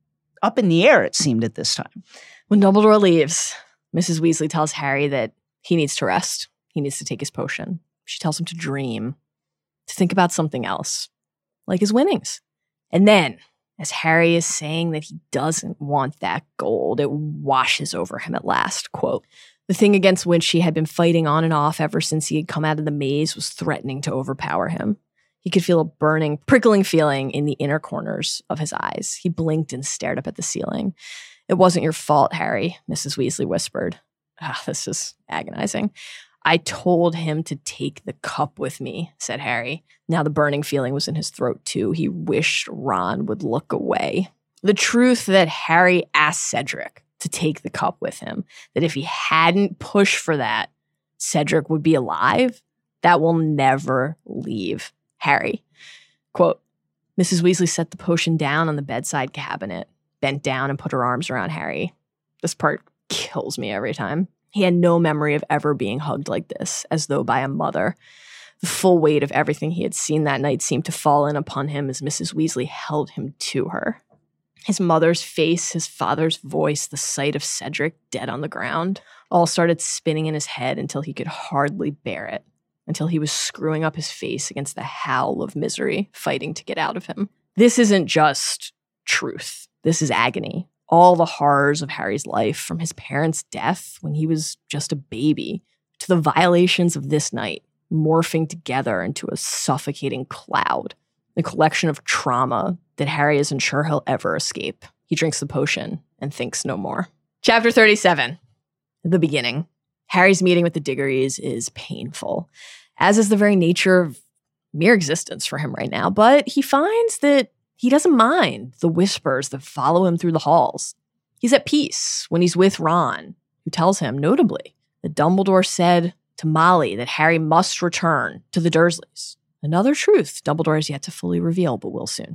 up in the air it seemed at this time. When Dumbledore leaves, Missus Weasley tells Harry that he needs to rest. He needs to take his potion. She tells him to dream, to think about something else, like his winnings. And then, as Harry is saying that he doesn't want that gold, it washes over him at last. Quote, the thing against which he had been fighting on and off ever since he had come out of the maze was threatening to overpower him. He could feel a burning, prickling feeling in the inner corners of his eyes. He blinked and stared up at the ceiling. It wasn't your fault, Harry, Missus Weasley whispered. Ah, this is agonizing. I told him to take the cup with me, said Harry. Now the burning feeling was in his throat, too. He wished Ron would look away. The truth that Harry asked Cedric to take the cup with him, that if he hadn't pushed for that, Cedric would be alive, that will never leave Harry. Quote, Missus Weasley set the potion down on the bedside cabinet, bent down and put her arms around Harry. This part kills me every time. He had no memory of ever being hugged like this, as though by a mother. The full weight of everything he had seen that night seemed to fall in upon him as Missus Weasley held him to her. His mother's face, his father's voice, the sight of Cedric dead on the ground, all started spinning in his head until he could hardly bear it, until he was screwing up his face against the howl of misery fighting to get out of him. This isn't just truth. This is agony. All the horrors of Harry's life, from his parents' death when he was just a baby, to the violations of this night, morphing together into a suffocating cloud, a collection of trauma that Harry isn't sure he'll ever escape. He drinks the potion and thinks no more. Chapter thirty-seven, the beginning. Harry's meeting with the Diggories is painful, as is the very nature of mere existence for him right now, but he finds that he doesn't mind the whispers that follow him through the halls. He's at peace when he's with Ron, who tells him, notably, that Dumbledore said to Molly that Harry must return to the Dursleys. Another truth Dumbledore has yet to fully reveal, but will soon.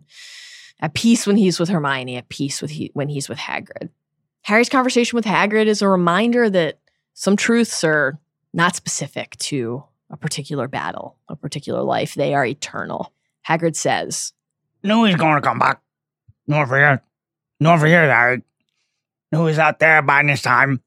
At peace when he's with Hermione, at peace with he, when he's with Hagrid. Harry's conversation with Hagrid is a reminder that some truths are not specific to a particular battle, a particular life. They are eternal. Hagrid says, Knew he's going to come back. No fear. No fear, Harry. Knew he's out there by this time.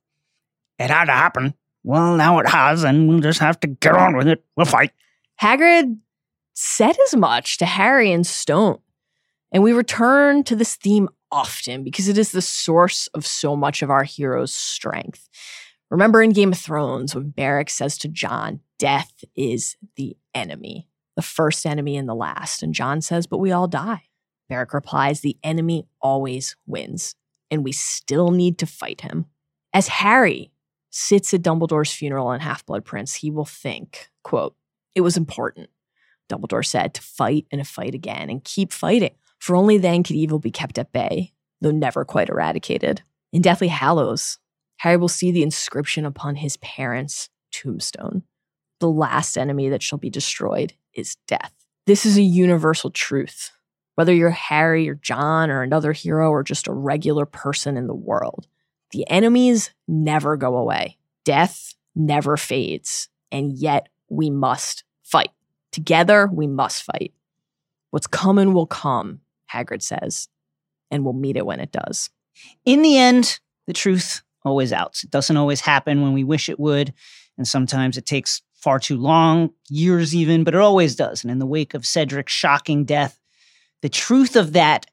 It had to happen. Well, now it has, and we'll just have to get on with it. We'll fight. Hagrid said as much to Harry and Stone. And we return to this theme often because it is the source of so much of our hero's strength. Remember in Game of Thrones when Beric says to Jon, death is the enemy. The first enemy and the last. And Jon says, but we all die. Beric replies, the enemy always wins, and we still need to fight him. As Harry sits at Dumbledore's funeral in Half-Blood Prince, he will think, quote, it was important, Dumbledore said, to fight and to fight again and keep fighting, for only then could evil be kept at bay, though never quite eradicated. In Deathly Hallows, Harry will see the inscription upon his parents' tombstone. The last enemy that shall be destroyed is death. This is a universal truth. Whether you're Harry or Jon or another hero or just a regular person in the world, the enemies never go away. Death never fades. And yet we must fight. Together, we must fight. What's coming will come, Hagrid says, and we'll meet it when it does. In the end, the truth always outs. It doesn't always happen when we wish it would, and sometimes it takes far too long, years even, but it always does. And in the wake of Cedric's shocking death, the truth of that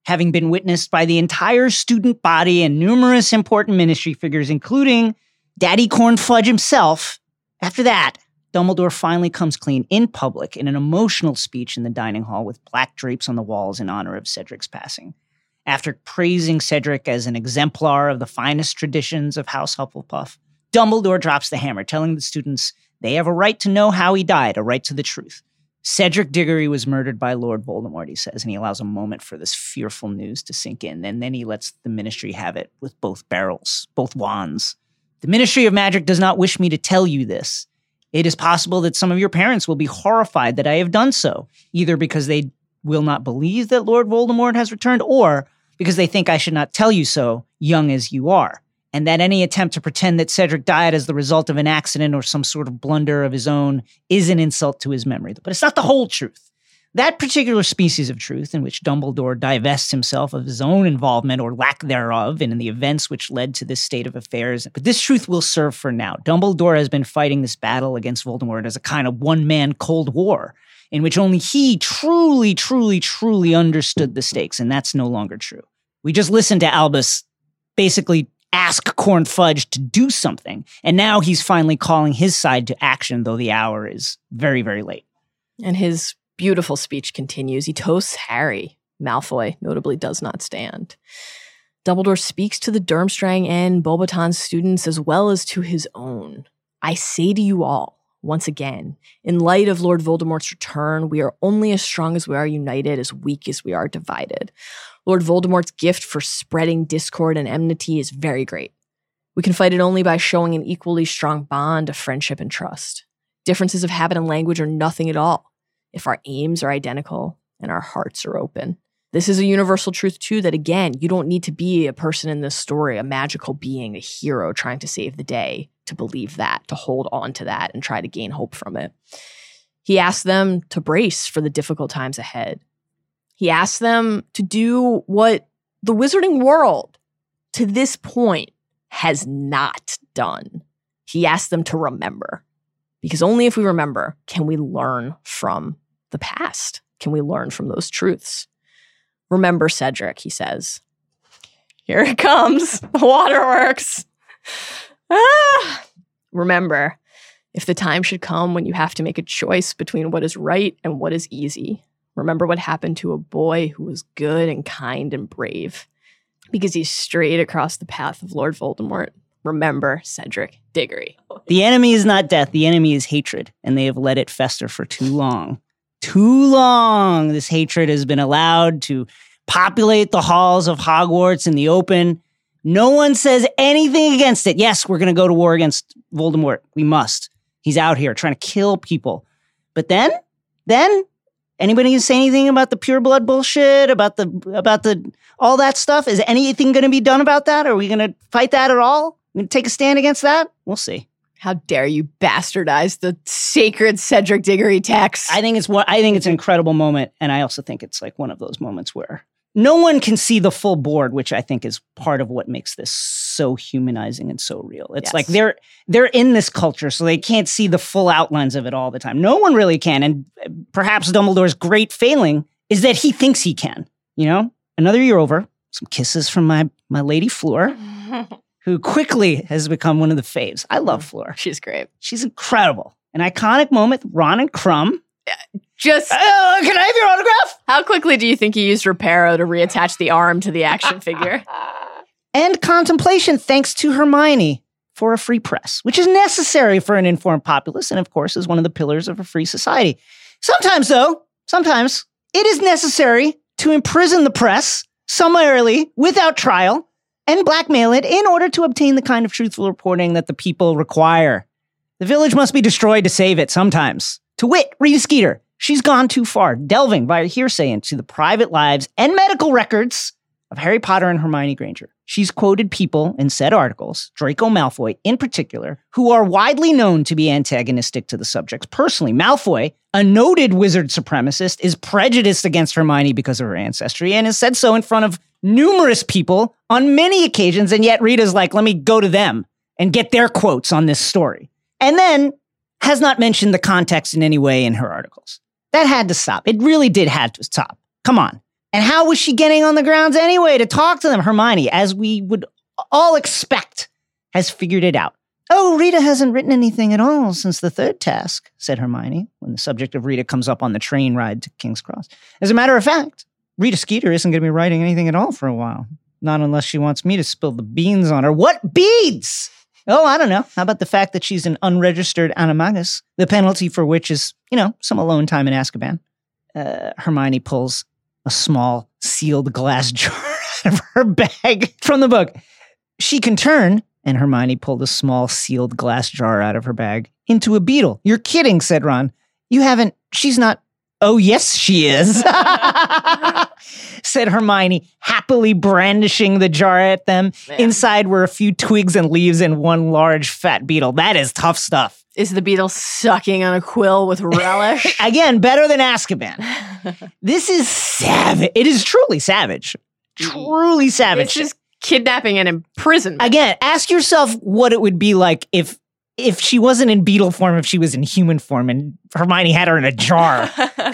having been witnessed by the entire student body and numerous important ministry figures, including Daddy Cornfudge himself. After that, Dumbledore finally comes clean in public in an emotional speech in the dining hall with black drapes on the walls in honor of Cedric's passing. After praising Cedric as an exemplar of the finest traditions of House Hufflepuff, Dumbledore drops the hammer, telling the students they have a right to know how he died, a right to the truth. Cedric Diggory was murdered by Lord Voldemort, he says, and he allows a moment for this fearful news to sink in. And then he lets the Ministry have it with both barrels, both wands. The Ministry of Magic does not wish me to tell you this. It is possible that some of your parents will be horrified that I have done so, either because they will not believe that Lord Voldemort has returned, or because they think I should not tell you so, young as you are, and that any attempt to pretend that Cedric died as the result of an accident or some sort of blunder of his own is an insult to his memory. But it's not the whole truth. That particular species of truth in which Dumbledore divests himself of his own involvement or lack thereof and in the events which led to this state of affairs. But this truth will serve for now. Dumbledore has been fighting this battle against Voldemort as a kind of one-man Cold War in which only he truly, truly, truly understood the stakes, and that's no longer true. We just listened to Albus basically ask Cornfudge to do something, and now he's finally calling his side to action, though the hour is very, very late. And his beautiful speech continues. He toasts Harry. Malfoy notably does not stand. Dumbledore speaks to the Durmstrang and Beauxbaton students as well as to his own. I say to you all, once again, in light of Lord Voldemort's return, we are only as strong as we are united, as weak as we are divided. Lord Voldemort's gift for spreading discord and enmity is very great. We can fight it only by showing an equally strong bond of friendship and trust. Differences of habit and language are nothing at all if our aims are identical and our hearts are open. This is a universal truth, too, that, again, you don't need to be a person in this story, a magical being, a hero trying to save the day, to believe that, to hold on to that and try to gain hope from it. He asked them to brace for the difficult times ahead. He asked them to do what the wizarding world, to this point, has not done. He asked them to remember, because only if we remember can we learn from the past. Can we learn from those truths? Remember, Cedric, he says. Here it comes. The waterworks. Ah! Remember, if the time should come when you have to make a choice between what is right and what is easy, remember what happened to a boy who was good and kind and brave because he strayed across the path of Lord Voldemort. Remember, Cedric Diggory. The enemy is not death. The enemy is hatred, and they have let it fester for too long. Too long. This hatred has been allowed to populate the halls of Hogwarts in the open. No one says anything against it. Yes, we're going to go to war against Voldemort. We must. He's out here trying to kill people. But then, then, anybody can say anything about the pure blood bullshit, about the, about the, all that stuff? Is anything going to be done about that? Are we going to fight that at all? We going to take a stand against that? We'll see. How dare you bastardize the sacred Cedric Diggory text? I think it's one, I think it's an incredible moment, and I also think it's like one of those moments where no one can see the full board, which I think is part of what makes this so humanizing and so real. It's Yes. like they're they're in this culture, so they can't see the full outlines of it all the time. No one really can, and perhaps Dumbledore's great failing is that he thinks he can. You know, another year over, some kisses from my my lady Fleur, who quickly has become one of the faves. I love Fleur. She's great. She's incredible. An iconic moment, Ron and Crumb. Just, Uh, can I have your autograph? how quickly do you think he used Reparo to reattach the arm to the action figure? And contemplation thanks to Hermione for a free press, which is necessary for an informed populace and, of course, is one of the pillars of a free society. Sometimes, though, sometimes it is necessary to imprison the press summarily without trial and blackmail it in order to obtain the kind of truthful reporting that the people require. The village must be destroyed to save it sometimes. To wit, Rita Skeeter. She's gone too far, delving via hearsay into the private lives and medical records of Harry Potter and Hermione Granger. She's quoted people in said articles, Draco Malfoy in particular, who are widely known to be antagonistic to the subjects. Personally, Malfoy, a noted wizard supremacist, is prejudiced against Hermione because of her ancestry and has said so in front of numerous people on many occasions, and yet Rita's like, let me go to them and get their quotes on this story. And then has not mentioned the context in any way in her articles. That had to stop. It really did have to stop. Come on. And how was she getting on the grounds anyway to talk to them? Hermione, as we would all expect, has figured it out. Oh, Rita hasn't written anything at all since the third task, said Hermione, when the subject of Rita comes up on the train ride to King's Cross. As a matter of fact, Rita Skeeter isn't going to be writing anything at all for a while. Not unless she wants me to spill the beans on her. What beans? Oh, I don't know. How about the fact that she's an unregistered animagus, the penalty for which is, you know, some alone time in Azkaban. Uh, Hermione pulls a small sealed glass jar out of her bag from the book. She can turn, and Hermione pulled a small sealed glass jar out of her bag, into a beetle. You're kidding, said Ron. You haven't, she's not, oh yes she is, said Hermione, happily brandishing the jar at them. Man. Inside were a few twigs and leaves and one large fat beetle. That is tough stuff. Is the beetle sucking on a quill with relish? Again, better than Azkaban. This is savage. It is truly savage. Truly savage. It's just kidnapping and imprisonment. Again, ask yourself what it would be like if if she wasn't in beetle form, if she was in human form, and Hermione had her in a jar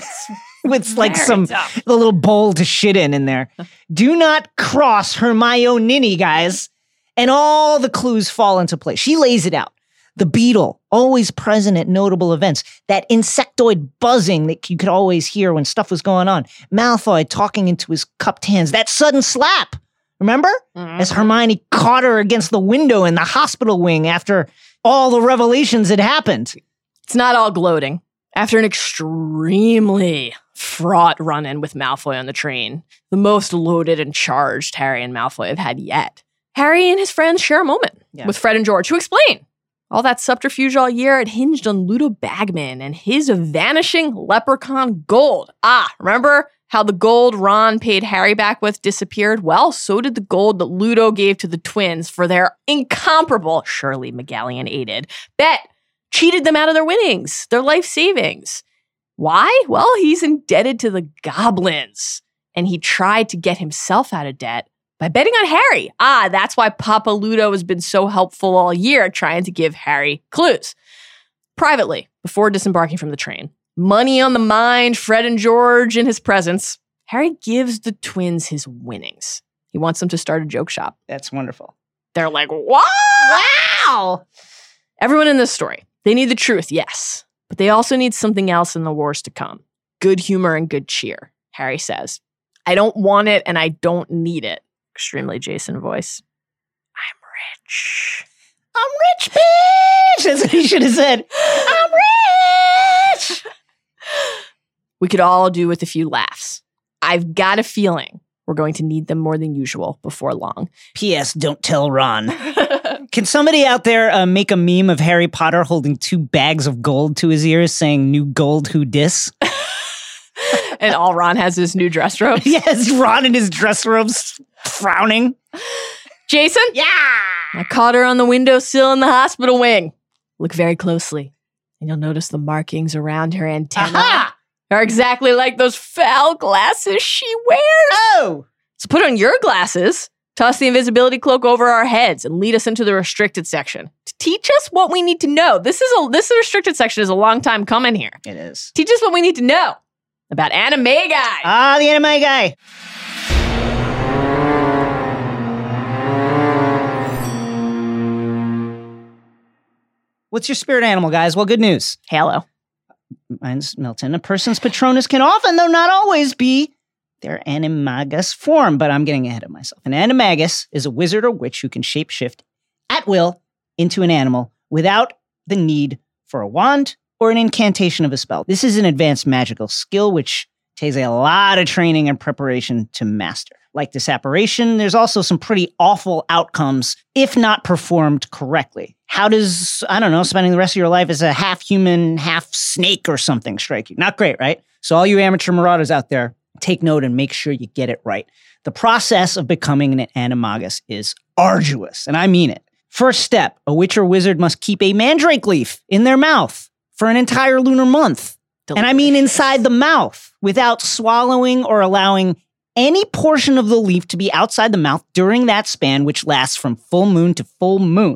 with like some tough. The little bowl to shit in in there. Do not cross Hermione, guys. And all the clues fall into place. She lays it out. The beetle, always present at notable events. That insectoid buzzing that you could always hear when stuff was going on. Malfoy talking into his cupped hands. That sudden slap. Remember? Mm-hmm. As Hermione caught her against the window in the hospital wing after all the revelations had happened. It's not all gloating. After an extremely fraught run-in with Malfoy on the train, the most loaded and charged Harry and Malfoy have had yet, Harry and his friends share a moment yeah. with Fred and George, who explain all that subterfuge all year had hinged on Ludo Bagman and his vanishing leprechaun gold. Ah, remember how the gold Ron paid Harry back with disappeared? Well, so did the gold that Ludo gave to the twins for their incomparable, surely McGallion aided, bet. Cheated them out of their winnings, their life savings. Why? Well, he's indebted to the goblins. And he tried to get himself out of debt by betting on Harry. Ah, that's why Papa Ludo has been so helpful all year trying to give Harry clues. Privately, before disembarking from the train, money on the mind, Fred and George in his presence, Harry gives the twins his winnings. He wants them to start a joke shop. That's wonderful. They're like, what? Wow! Everyone in this story, they need the truth, yes. But they also need something else in the wars to come. Good humor and good cheer. Harry says, I don't want it and I don't need it. Extremely Jason voice. I'm rich. I'm rich, bitch! That's what he should have said. I'm rich! We could all do with a few laughs. I've got a feeling we're going to need them more than usual before long. P S. Don't tell Ron. Can somebody out there uh, make a meme of Harry Potter holding two bags of gold to his ears saying, new gold who dis? And all Ron has is new dress robes? Yes, Ron in his dress robes frowning. Jason? Yeah! I caught her on the windowsill in the hospital wing. Look very closely, and you'll notice the markings around her antenna Aha! Are exactly like those foul glasses she wears. Oh! So put on your glasses, toss the invisibility cloak over our heads, and lead us into the restricted section to teach us what we need to know. This is a this restricted section is a long time coming here. It is. Teach us what we need to know about Animagi. Ah, the Animagi. What's your spirit animal, guys? Well, good news. Halo. Mine's Milton. A person's Patronus can often, though not always, be their animagus form, but I'm getting ahead of myself. An animagus is a wizard or witch who can shapeshift at will into an animal without the need for a wand or an incantation of a spell. This is an advanced magical skill which takes a lot of training and preparation to master. Like this apparition, there's also some pretty awful outcomes if not performed correctly. How does, I don't know, spending the rest of your life as a half human, half snake or something strike you? Not great, right? So all you amateur marauders out there, take note and make sure you get it right. The process of becoming an animagus is arduous, and I mean it. First step, a witch or wizard must keep a mandrake leaf in their mouth for an entire lunar month. Delicious. And I mean inside the mouth, without swallowing or allowing any portion of the leaf to be outside the mouth during that span, which lasts from full moon to full moon.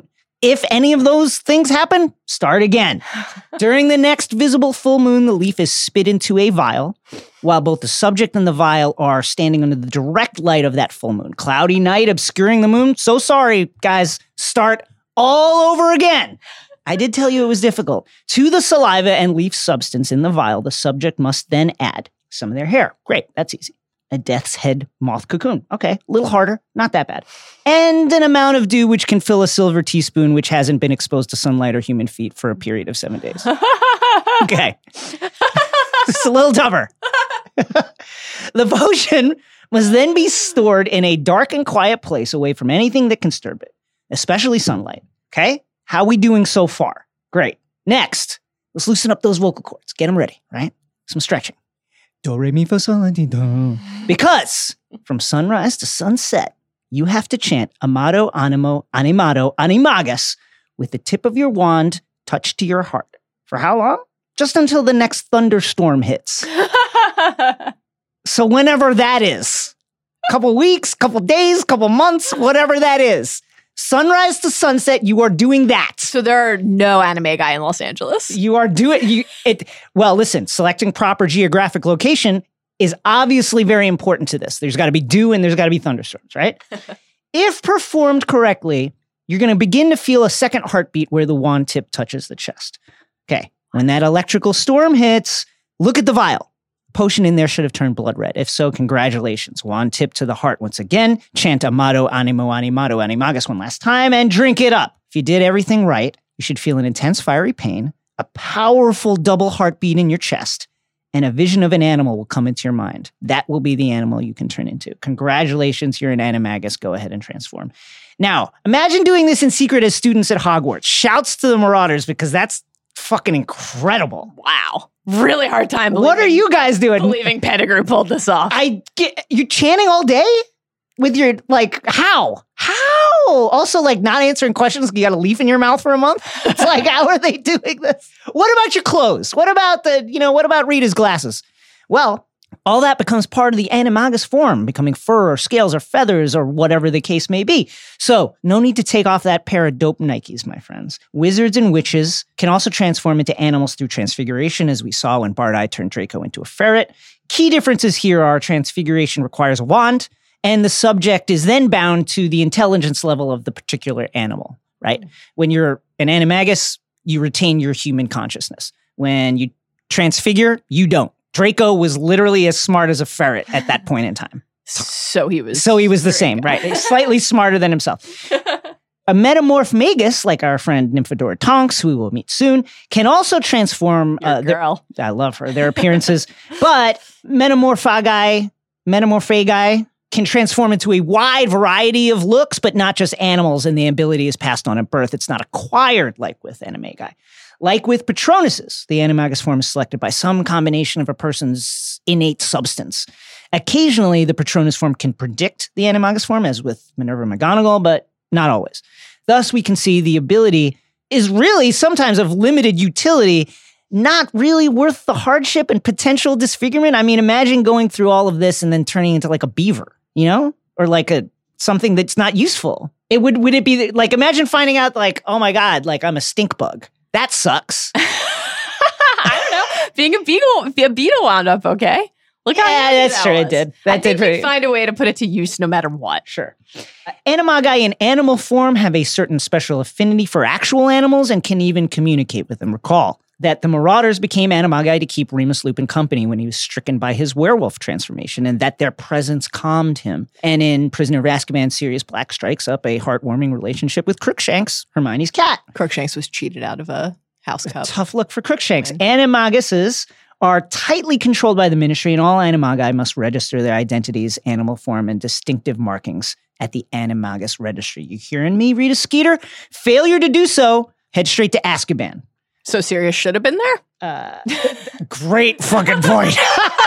If any of those things happen, start again. During the next visible full moon, the leaf is spit into a vial, while both the subject and the vial are standing under the direct light of that full moon. Cloudy night obscuring the moon. So sorry, guys. Start all over again. I did tell you it was difficult. To the saliva and leaf substance in the vial, the subject must then add some of their hair. Great, that's easy. A death's head moth cocoon. Okay, a little harder, not that bad. And an amount of dew which can fill a silver teaspoon which hasn't been exposed to sunlight or human feet for a period of seven days. Okay. It's a little tougher. The potion must then be stored in a dark and quiet place away from anything that can disturb it, especially sunlight. Okay? How we doing so far? Great. Next, let's loosen up those vocal cords. Get them ready, right? Some stretching. Do, re, mi, fa, sol, la, ti, do. Because from sunrise to sunset, you have to chant Amado, Animo, Animado, Animagus with the tip of your wand touched to your heart. For how long? Just until the next thunderstorm hits. So whenever that is. Couple weeks, couple days, couple months, whatever that is. Sunrise to sunset, you are doing that. So there are no anime guy in Los Angeles. You are doing you it. Well, listen, selecting proper geographic location is obviously very important to this. There's got to be dew and there's got to be thunderstorms, right? If performed correctly, you're going to begin to feel a second heartbeat where the wand tip touches the chest. Okay, when that electrical storm hits, look at the vial. Potion in there should have turned blood red. If so, congratulations. Wand tip to the heart once again. Chant Amado, Animo, Animado, Animagus one last time and drink it up. If you did everything right, you should feel an intense fiery pain, a powerful double heartbeat in your chest, and a vision of an animal will come into your mind. That will be the animal you can turn into. Congratulations, you're an Animagus. Go ahead and transform. Now, imagine doing this in secret as students at Hogwarts. Shouts to the Marauders because that's fucking incredible. Wow. Really hard time believing. What are you guys doing? Believing Pettigrew pulled this off. I get, you're chanting all day with your, like, how? How? Also, like, not answering questions. You got a leaf in your mouth for a month. It's like, how are they doing this? What about your clothes? What about the, you know, what about Rita's glasses? Well, all that becomes part of the Animagus form, becoming fur or scales or feathers or whatever the case may be. So, no need to take off that pair of dope Nikes, my friends. Wizards and witches can also transform into animals through transfiguration, as we saw when Bardi turned Draco into a ferret. Key differences here are transfiguration requires a wand, and the subject is then bound to the intelligence level of the particular animal, right? When you're an Animagus, you retain your human consciousness. When you transfigure, you don't. Draco was literally as smart as a ferret at that point in time. So he was. So he was the same, right? Slightly smarter than himself. A metamorph magus, like our friend Nymphadora Tonks, who we will meet soon, can also transform. Your uh, girl. Their, I love her. Their appearances, but metamorphagi, metamorphagi can transform into a wide variety of looks, but not just animals. And the ability is passed on at birth. It's not acquired like with Animagi. Like with Patronuses, the Animagus form is selected by some combination of a person's innate substance. Occasionally, the Patronus form can predict the Animagus form, as with Minerva McGonagall, but not always. Thus, we can see the ability is really sometimes of limited utility, not really worth the hardship and potential disfigurement. I mean, imagine going through all of this and then turning into like a beaver, you know? Or like a something that's not useful. It would, would it be like, imagine finding out like, oh my God, like I'm a stink bug. That sucks. I don't know. Being a beetle, a beetle wound up okay. Look how yeah, easy that's that true. was. It did. That I did think pretty. we'd find a way to put it to use no matter what. Sure. Uh, Animagi in animal form have a certain special affinity for actual animals and can even communicate with them. Recall that the Marauders became Animagi to keep Remus Lupin company when he was stricken by his werewolf transformation, and that their presence calmed him. And in Prisoner of Azkaban, Sirius Black strikes up a heartwarming relationship with Crookshanks, Hermione's cat. Crookshanks was cheated out of a house cup. Tough look for Crookshanks. Right. Animaguses are tightly controlled by the Ministry, and all Animagi must register their identities, animal form, and distinctive markings at the Animagus Registry. You hearing me, Rita Skeeter? Failure to do so, head straight to Azkaban. So Sirius should have been there? Uh, great fucking point.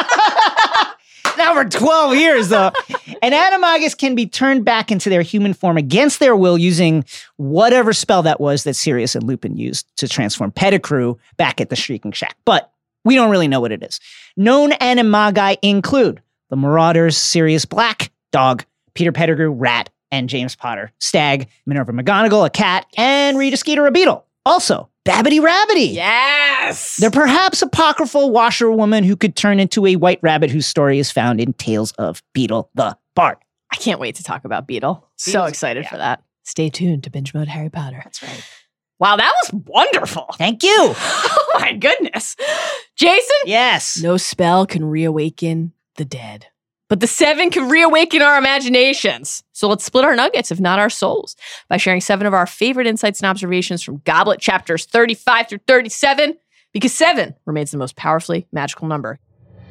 Now for twelve years, though. An Animagus can be turned back into their human form against their will using whatever spell that was that Sirius and Lupin used to transform Pettigrew back at the Shrieking Shack. But we don't really know what it is. Known Animagi include the Marauders, Sirius Black, dog, Peter Pettigrew, rat, and James Potter, Stag, Minerva McGonagall, a cat, and Rita Skeeter, a beetle. Also, Babbity Rabbity. Yes! They're perhaps apocryphal washerwoman who could turn into a white rabbit whose story is found in Tales of Beetle the Bard. I can't wait to talk about Beetle. So Beetle's- excited yeah. for that. Stay tuned to Binge Mode Harry Potter. That's right. Wow, that was wonderful. Thank you. Oh my goodness. Jason? Yes. No spell can reawaken the dead, but the seven can reawaken our imaginations. So let's split our nuggets, if not our souls, by sharing seven of our favorite insights and observations from Goblet chapters thirty-five through thirty-seven, because seven remains the most powerfully magical number.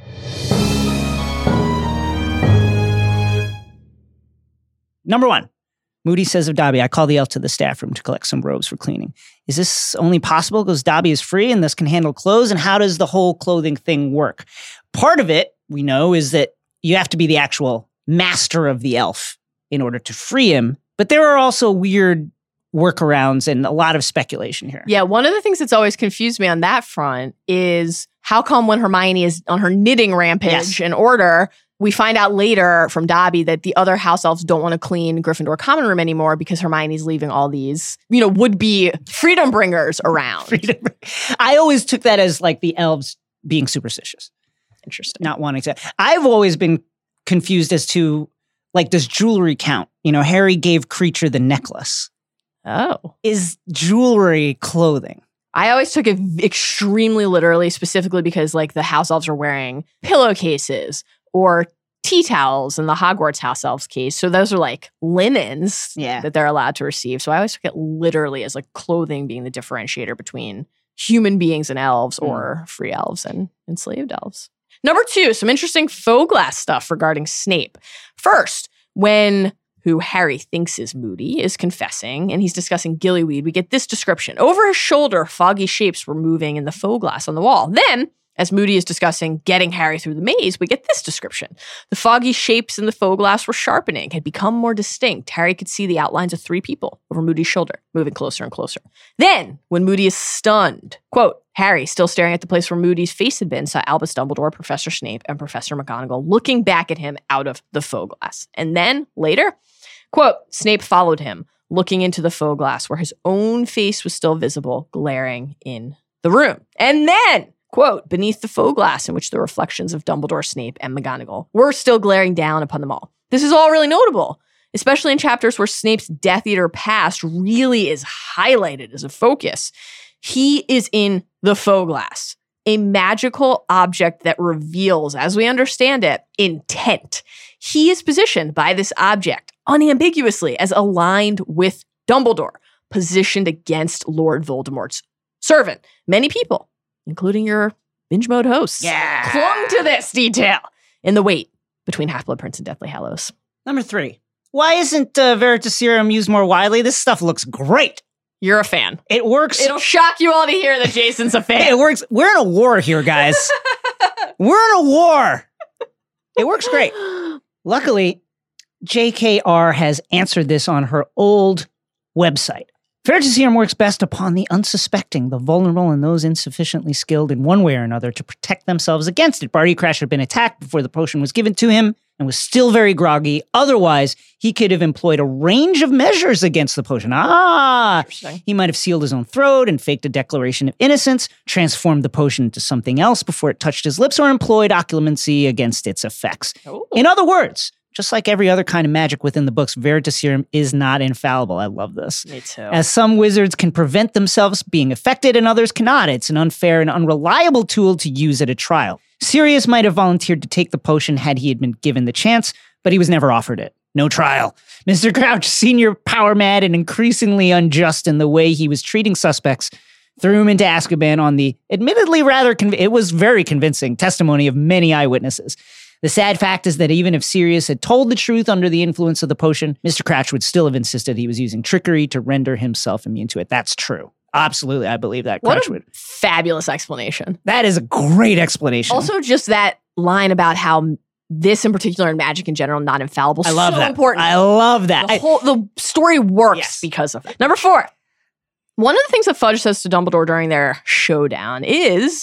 Number one. Moody says of Dobby, I call the elf to the staff room to collect some robes for cleaning. Is this only possible because Dobby is free and thus can handle clothes? And how does the whole clothing thing work? Part of it, we know, is that you have to be the actual master of the elf in order to free him. But there are also weird workarounds and a lot of speculation here. Yeah, one of the things that's always confused me on that front is how come when Hermione is on her knitting rampage Yes. in order, we find out later from Dobby that the other house elves don't want to clean Gryffindor common room anymore because Hermione's leaving all these, you know, would-be freedom bringers around. Freedom. I always took that as like the elves being superstitious, Interesting. not wanting to. I've always been confused as to, like, does jewelry count? You know, Harry gave Kreacher the necklace. Oh. Is jewelry clothing? I always took it extremely literally, specifically because, like, the house elves are wearing pillowcases or tea towels in the Hogwarts house elves case. So those are like linens Yeah. that they're allowed to receive. So I always took it literally as like clothing being the differentiator between human beings and elves Mm. or free elves and enslaved elves. Number two, some interesting faux glass stuff regarding Snape. First, when who Harry thinks is Moody is confessing and he's discussing gillyweed, we get this description. Over his shoulder, foggy shapes were moving in the faux glass on the wall. Then, as Moody is discussing getting Harry through the maze, we get this description. The foggy shapes in the faux glass were sharpening, had become more distinct. Harry could see the outlines of three people over Moody's shoulder, moving closer and closer. Then, when Moody is stunned, quote, Harry, still staring at the place where Moody's face had been, saw Albus Dumbledore, Professor Snape, and Professor McGonagall looking back at him out of the faux glass. And then, later, quote, Snape followed him, looking into the faux glass where his own face was still visible, glaring in the room. And then, quote, beneath the faux glass in which the reflections of Dumbledore, Snape, and McGonagall were still glaring down upon them all. This is all really notable, especially in chapters where Snape's Death Eater past really is highlighted as a focus. He is in the faux glass, a magical object that reveals, as we understand it, intent. He is positioned by this object unambiguously as aligned with Dumbledore, positioned against Lord Voldemort's servant. Many people, including your binge mode hosts, Yeah. clung to this detail in the wait between Half-Blood Prince and Deathly Hallows. Number three. Why isn't uh, Veritaserum used more widely? This stuff looks great. You're a fan. It works. It'll shock you all to hear that Jason's a fan. It works. We're in a war here, guys. We're in a war. It works great. Luckily, J K R has answered this on her old website. Veritaserum works best upon the unsuspecting, the vulnerable, and those insufficiently skilled in one way or another to protect themselves against it. Barty Crash had been attacked before the potion was given to him and was still very groggy. Otherwise, he could have employed a range of measures against the potion. Ah! Interesting. He might have sealed his own throat and faked a declaration of innocence, transformed the potion into something else before it touched his lips, or employed occlumency against its effects. Ooh. In other words, just like every other kind of magic within the books, Veritaserum is not infallible. I love this. Me too. As some wizards can prevent themselves being affected and others cannot, it's an unfair and unreliable tool to use at a trial. Sirius might have volunteered to take the potion had he had been given the chance, but he was never offered it. No trial. Mister Crouch, senior power mad and increasingly unjust in the way he was treating suspects, threw him into Azkaban on the admittedly rather, conv- it was very convincing testimony of many eyewitnesses. The sad fact is that even if Sirius had told the truth under the influence of the potion, Mister Crouch would still have insisted he was using trickery to render himself immune to it. That's true. Absolutely, I believe that. What Crouch a would. fabulous explanation. That is a great explanation. Also, just that line about how this in particular and magic in general, not infallible, I love so that. important. I love that. The I- whole the story works Yes. because of it. Number four. One of the things that Fudge says to Dumbledore during their showdown is,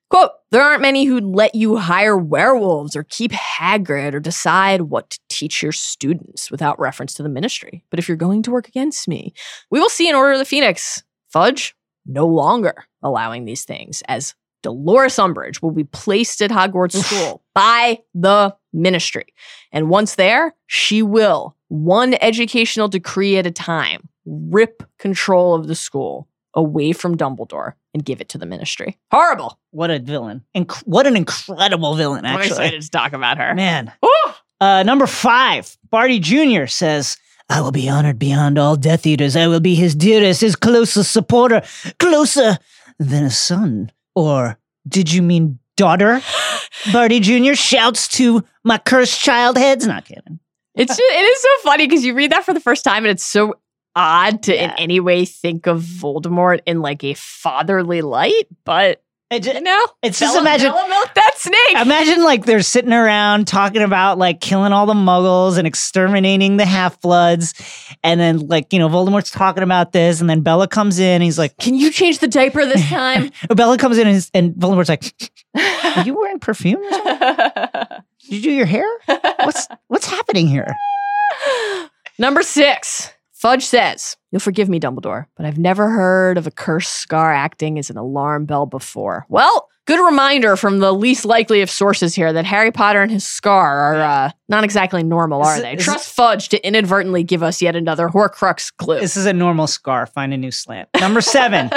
Quote, there aren't many who'd let you hire werewolves or keep Hagrid or decide what to teach your students without reference to the Ministry. But if you're going to work against me, we will see in Order of the Phoenix, Fudge no longer allowing these things, as Dolores Umbridge will be placed at Hogwarts School by the Ministry. And once there, she will, one educational decree at a time, rip control of the school away from Dumbledore and give it to the Ministry. Horrible. What a villain. Inc- what an incredible villain, actually. I'm excited to talk about her. Man. Ooh. Uh, number five, Barty Junior says, I will be honored beyond all Death Eaters. I will be his dearest, his closest supporter, closer than a son. Or did you mean daughter? Barty Junior shouts to my cursed child heads. Not kidding. It's just, it is so funny because you read that for the first time and it's so odd to Yeah. in any way think of Voldemort in like a fatherly light, but It just, you know, it's just Bella, imagine, Bella milked that snake. imagine like they're sitting around talking about like killing all the muggles and exterminating the Half-Bloods. And then like, you know, Voldemort's talking about this. And then Bella comes in. He's like, Can you change the diaper this time? Bella comes in and, his, and Voldemort's like, are you wearing perfume or something? Did you do your hair? What's, what's happening here? Number six. Fudge says, you'll forgive me, Dumbledore, but I've never heard of a cursed scar acting as an alarm bell before. Well, good reminder from the least likely of sources here that Harry Potter and his scar are uh, not exactly normal, are Is it- they? is Trust Fudge to inadvertently give us yet another Horcrux clue. This is a normal scar. Find a new slant. Number seven.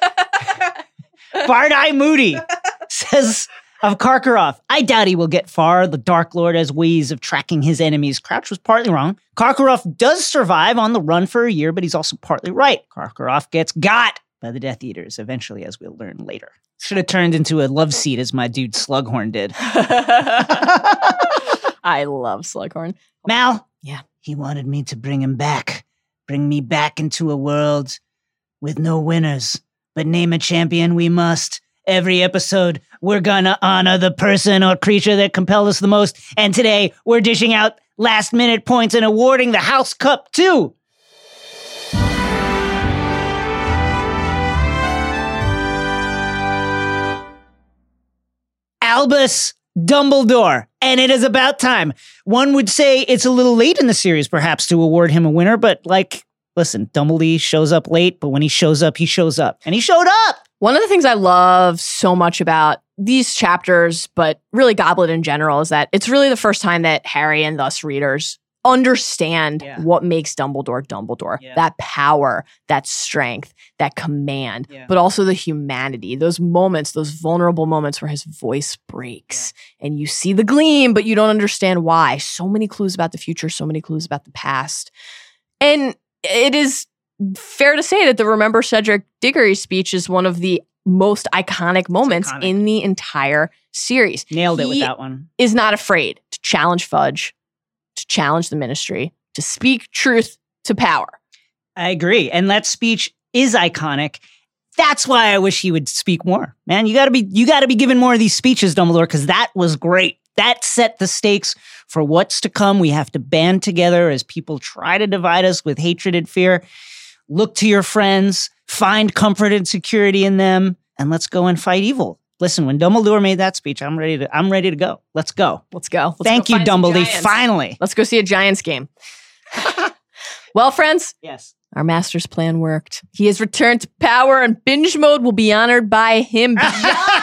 Bard-Eye Moody says of Karkaroff, I doubt he will get far. The Dark Lord has ways of tracking his enemies. Crouch was partly wrong. Karkaroff does survive on the run for a year, but he's also partly right. Karkaroff gets got by the Death Eaters eventually, as we'll learn later. Should have turned into a love seat as my dude Slughorn did. I love Slughorn. Mal? Yeah. He wanted me to bring him back. Bring me back into a world with no winners. But name a champion we must. Every episode, we're gonna honor the person or creature that compelled us the most. And today, we're dishing out last-minute points and awarding the House Cup, too. Albus Dumbledore. And it is about time. One would say it's a little late in the series, perhaps, to award him a winner. But, like, listen, Dumbledore shows up late, but when he shows up, he shows up. And he showed up! One of the things I love so much about these chapters, but really Goblet in general, is that it's really the first time that Harry and thus readers understand Yeah. what makes Dumbledore Dumbledore. Yeah. That power, that strength, that command, Yeah. but also the humanity. Those moments, those vulnerable moments where his voice breaks and you see the gleam, but you don't understand why. So many clues about the future, so many clues about the past. And it is fair to say that the Remember Cedric Diggory speech is one of the most iconic moments iconic. in the entire series. Nailed it with He that one. is not afraid to challenge Fudge, to challenge the Ministry, to speak truth to power. I agree. And that speech is iconic. That's why I wish he would speak more. Man, you gotta be you gotta be giving more of these speeches, Dumbledore, because that was great. That set the stakes for what's to come. We have to band together as people try to divide us with hatred and fear. Look to your friends, find comfort and security in them, and let's go and fight evil. Listen, when Dumbledore made that speech, I'm ready to I'm ready to go. Let's go. Let's go. Let's Thank go you, find some Dumbledore. Giants. Finally. Let's go see a Giants game. Well, friends, Yes. our master's plan worked. He has returned to power, and binge mode will be honored by him beyond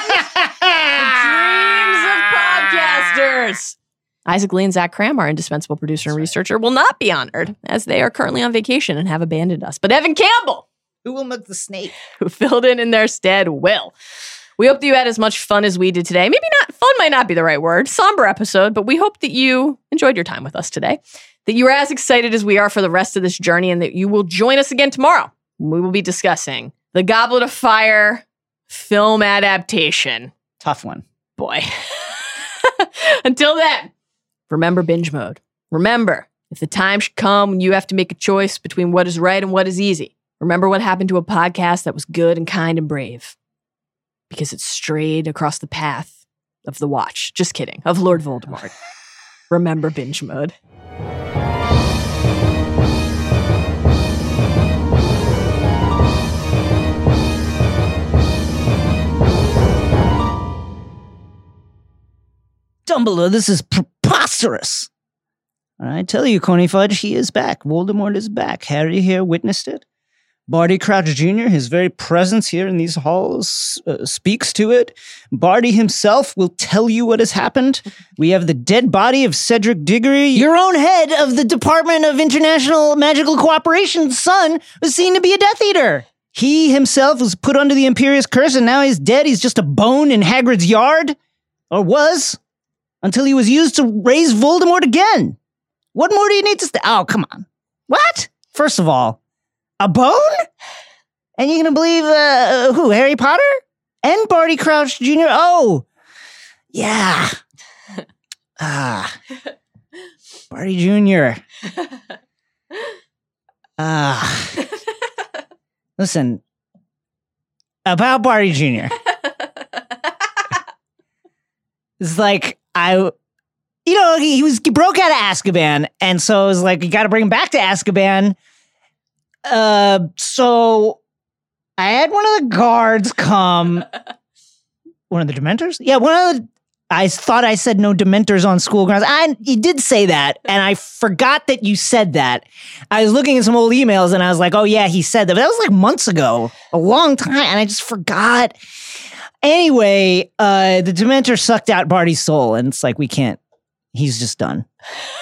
the dreams of podcasters. Isaac Lee and Zach Cram, our indispensable producer and researcher, will not be honored, as they are currently on vacation and have abandoned us. But Evan Campbell, Who will milk the snake? who filled in in their stead, will. We hope that you had as much fun as we did today. Maybe not, fun might not be the right word, somber episode, but we hope that you enjoyed your time with us today, that you are as excited as we are for the rest of this journey, and that you will join us again tomorrow. We will be discussing the Goblet of Fire film adaptation. Tough one. Boy. Until then, remember binge mode. Remember, if the time should come when you have to make a choice between what is right and what is easy, remember what happened to a podcast that was good and kind and brave. Because it strayed across the path of the Watch. Just kidding. Of Lord Voldemort. Remember binge mode. Dumbledore, this is preposterous. I tell you, Coney Fudge, he is back. Voldemort is back. Harry here witnessed it. Barty Crouch Junior, his very presence here in these halls uh, speaks to it. Barty himself will tell you what has happened. We have the dead body of Cedric Diggory. Your own head of the Department of International Magical Cooperation's son was seen to be a Death Eater. He himself was put under the Imperious Curse, and now he's dead. He's just a bone in Hagrid's yard. Or was. Until he was used to raise Voldemort again. What more do you need to... St- oh, come on. What? First of all, a bone? And you're going to believe, uh, who, Harry Potter? And Barty Crouch Junior? Oh, yeah. Ah. Barty Junior Ah. Listen, about Barty Junior It's like, I, you know, he, he was he broke out of Azkaban, and so it was like, you got to bring him back to Azkaban. Uh, so I had one of the guards come. One of the Dementors? Yeah, one of the. I thought I said no Dementors on school grounds. I you did say that, and I forgot that you said that. I was looking at some old emails, and I was like, "Oh yeah, he said that." But that was like months ago, a long time, and I just forgot. Anyway, uh, the Dementor sucked out Barty's soul, and it's like we can't. He's just done.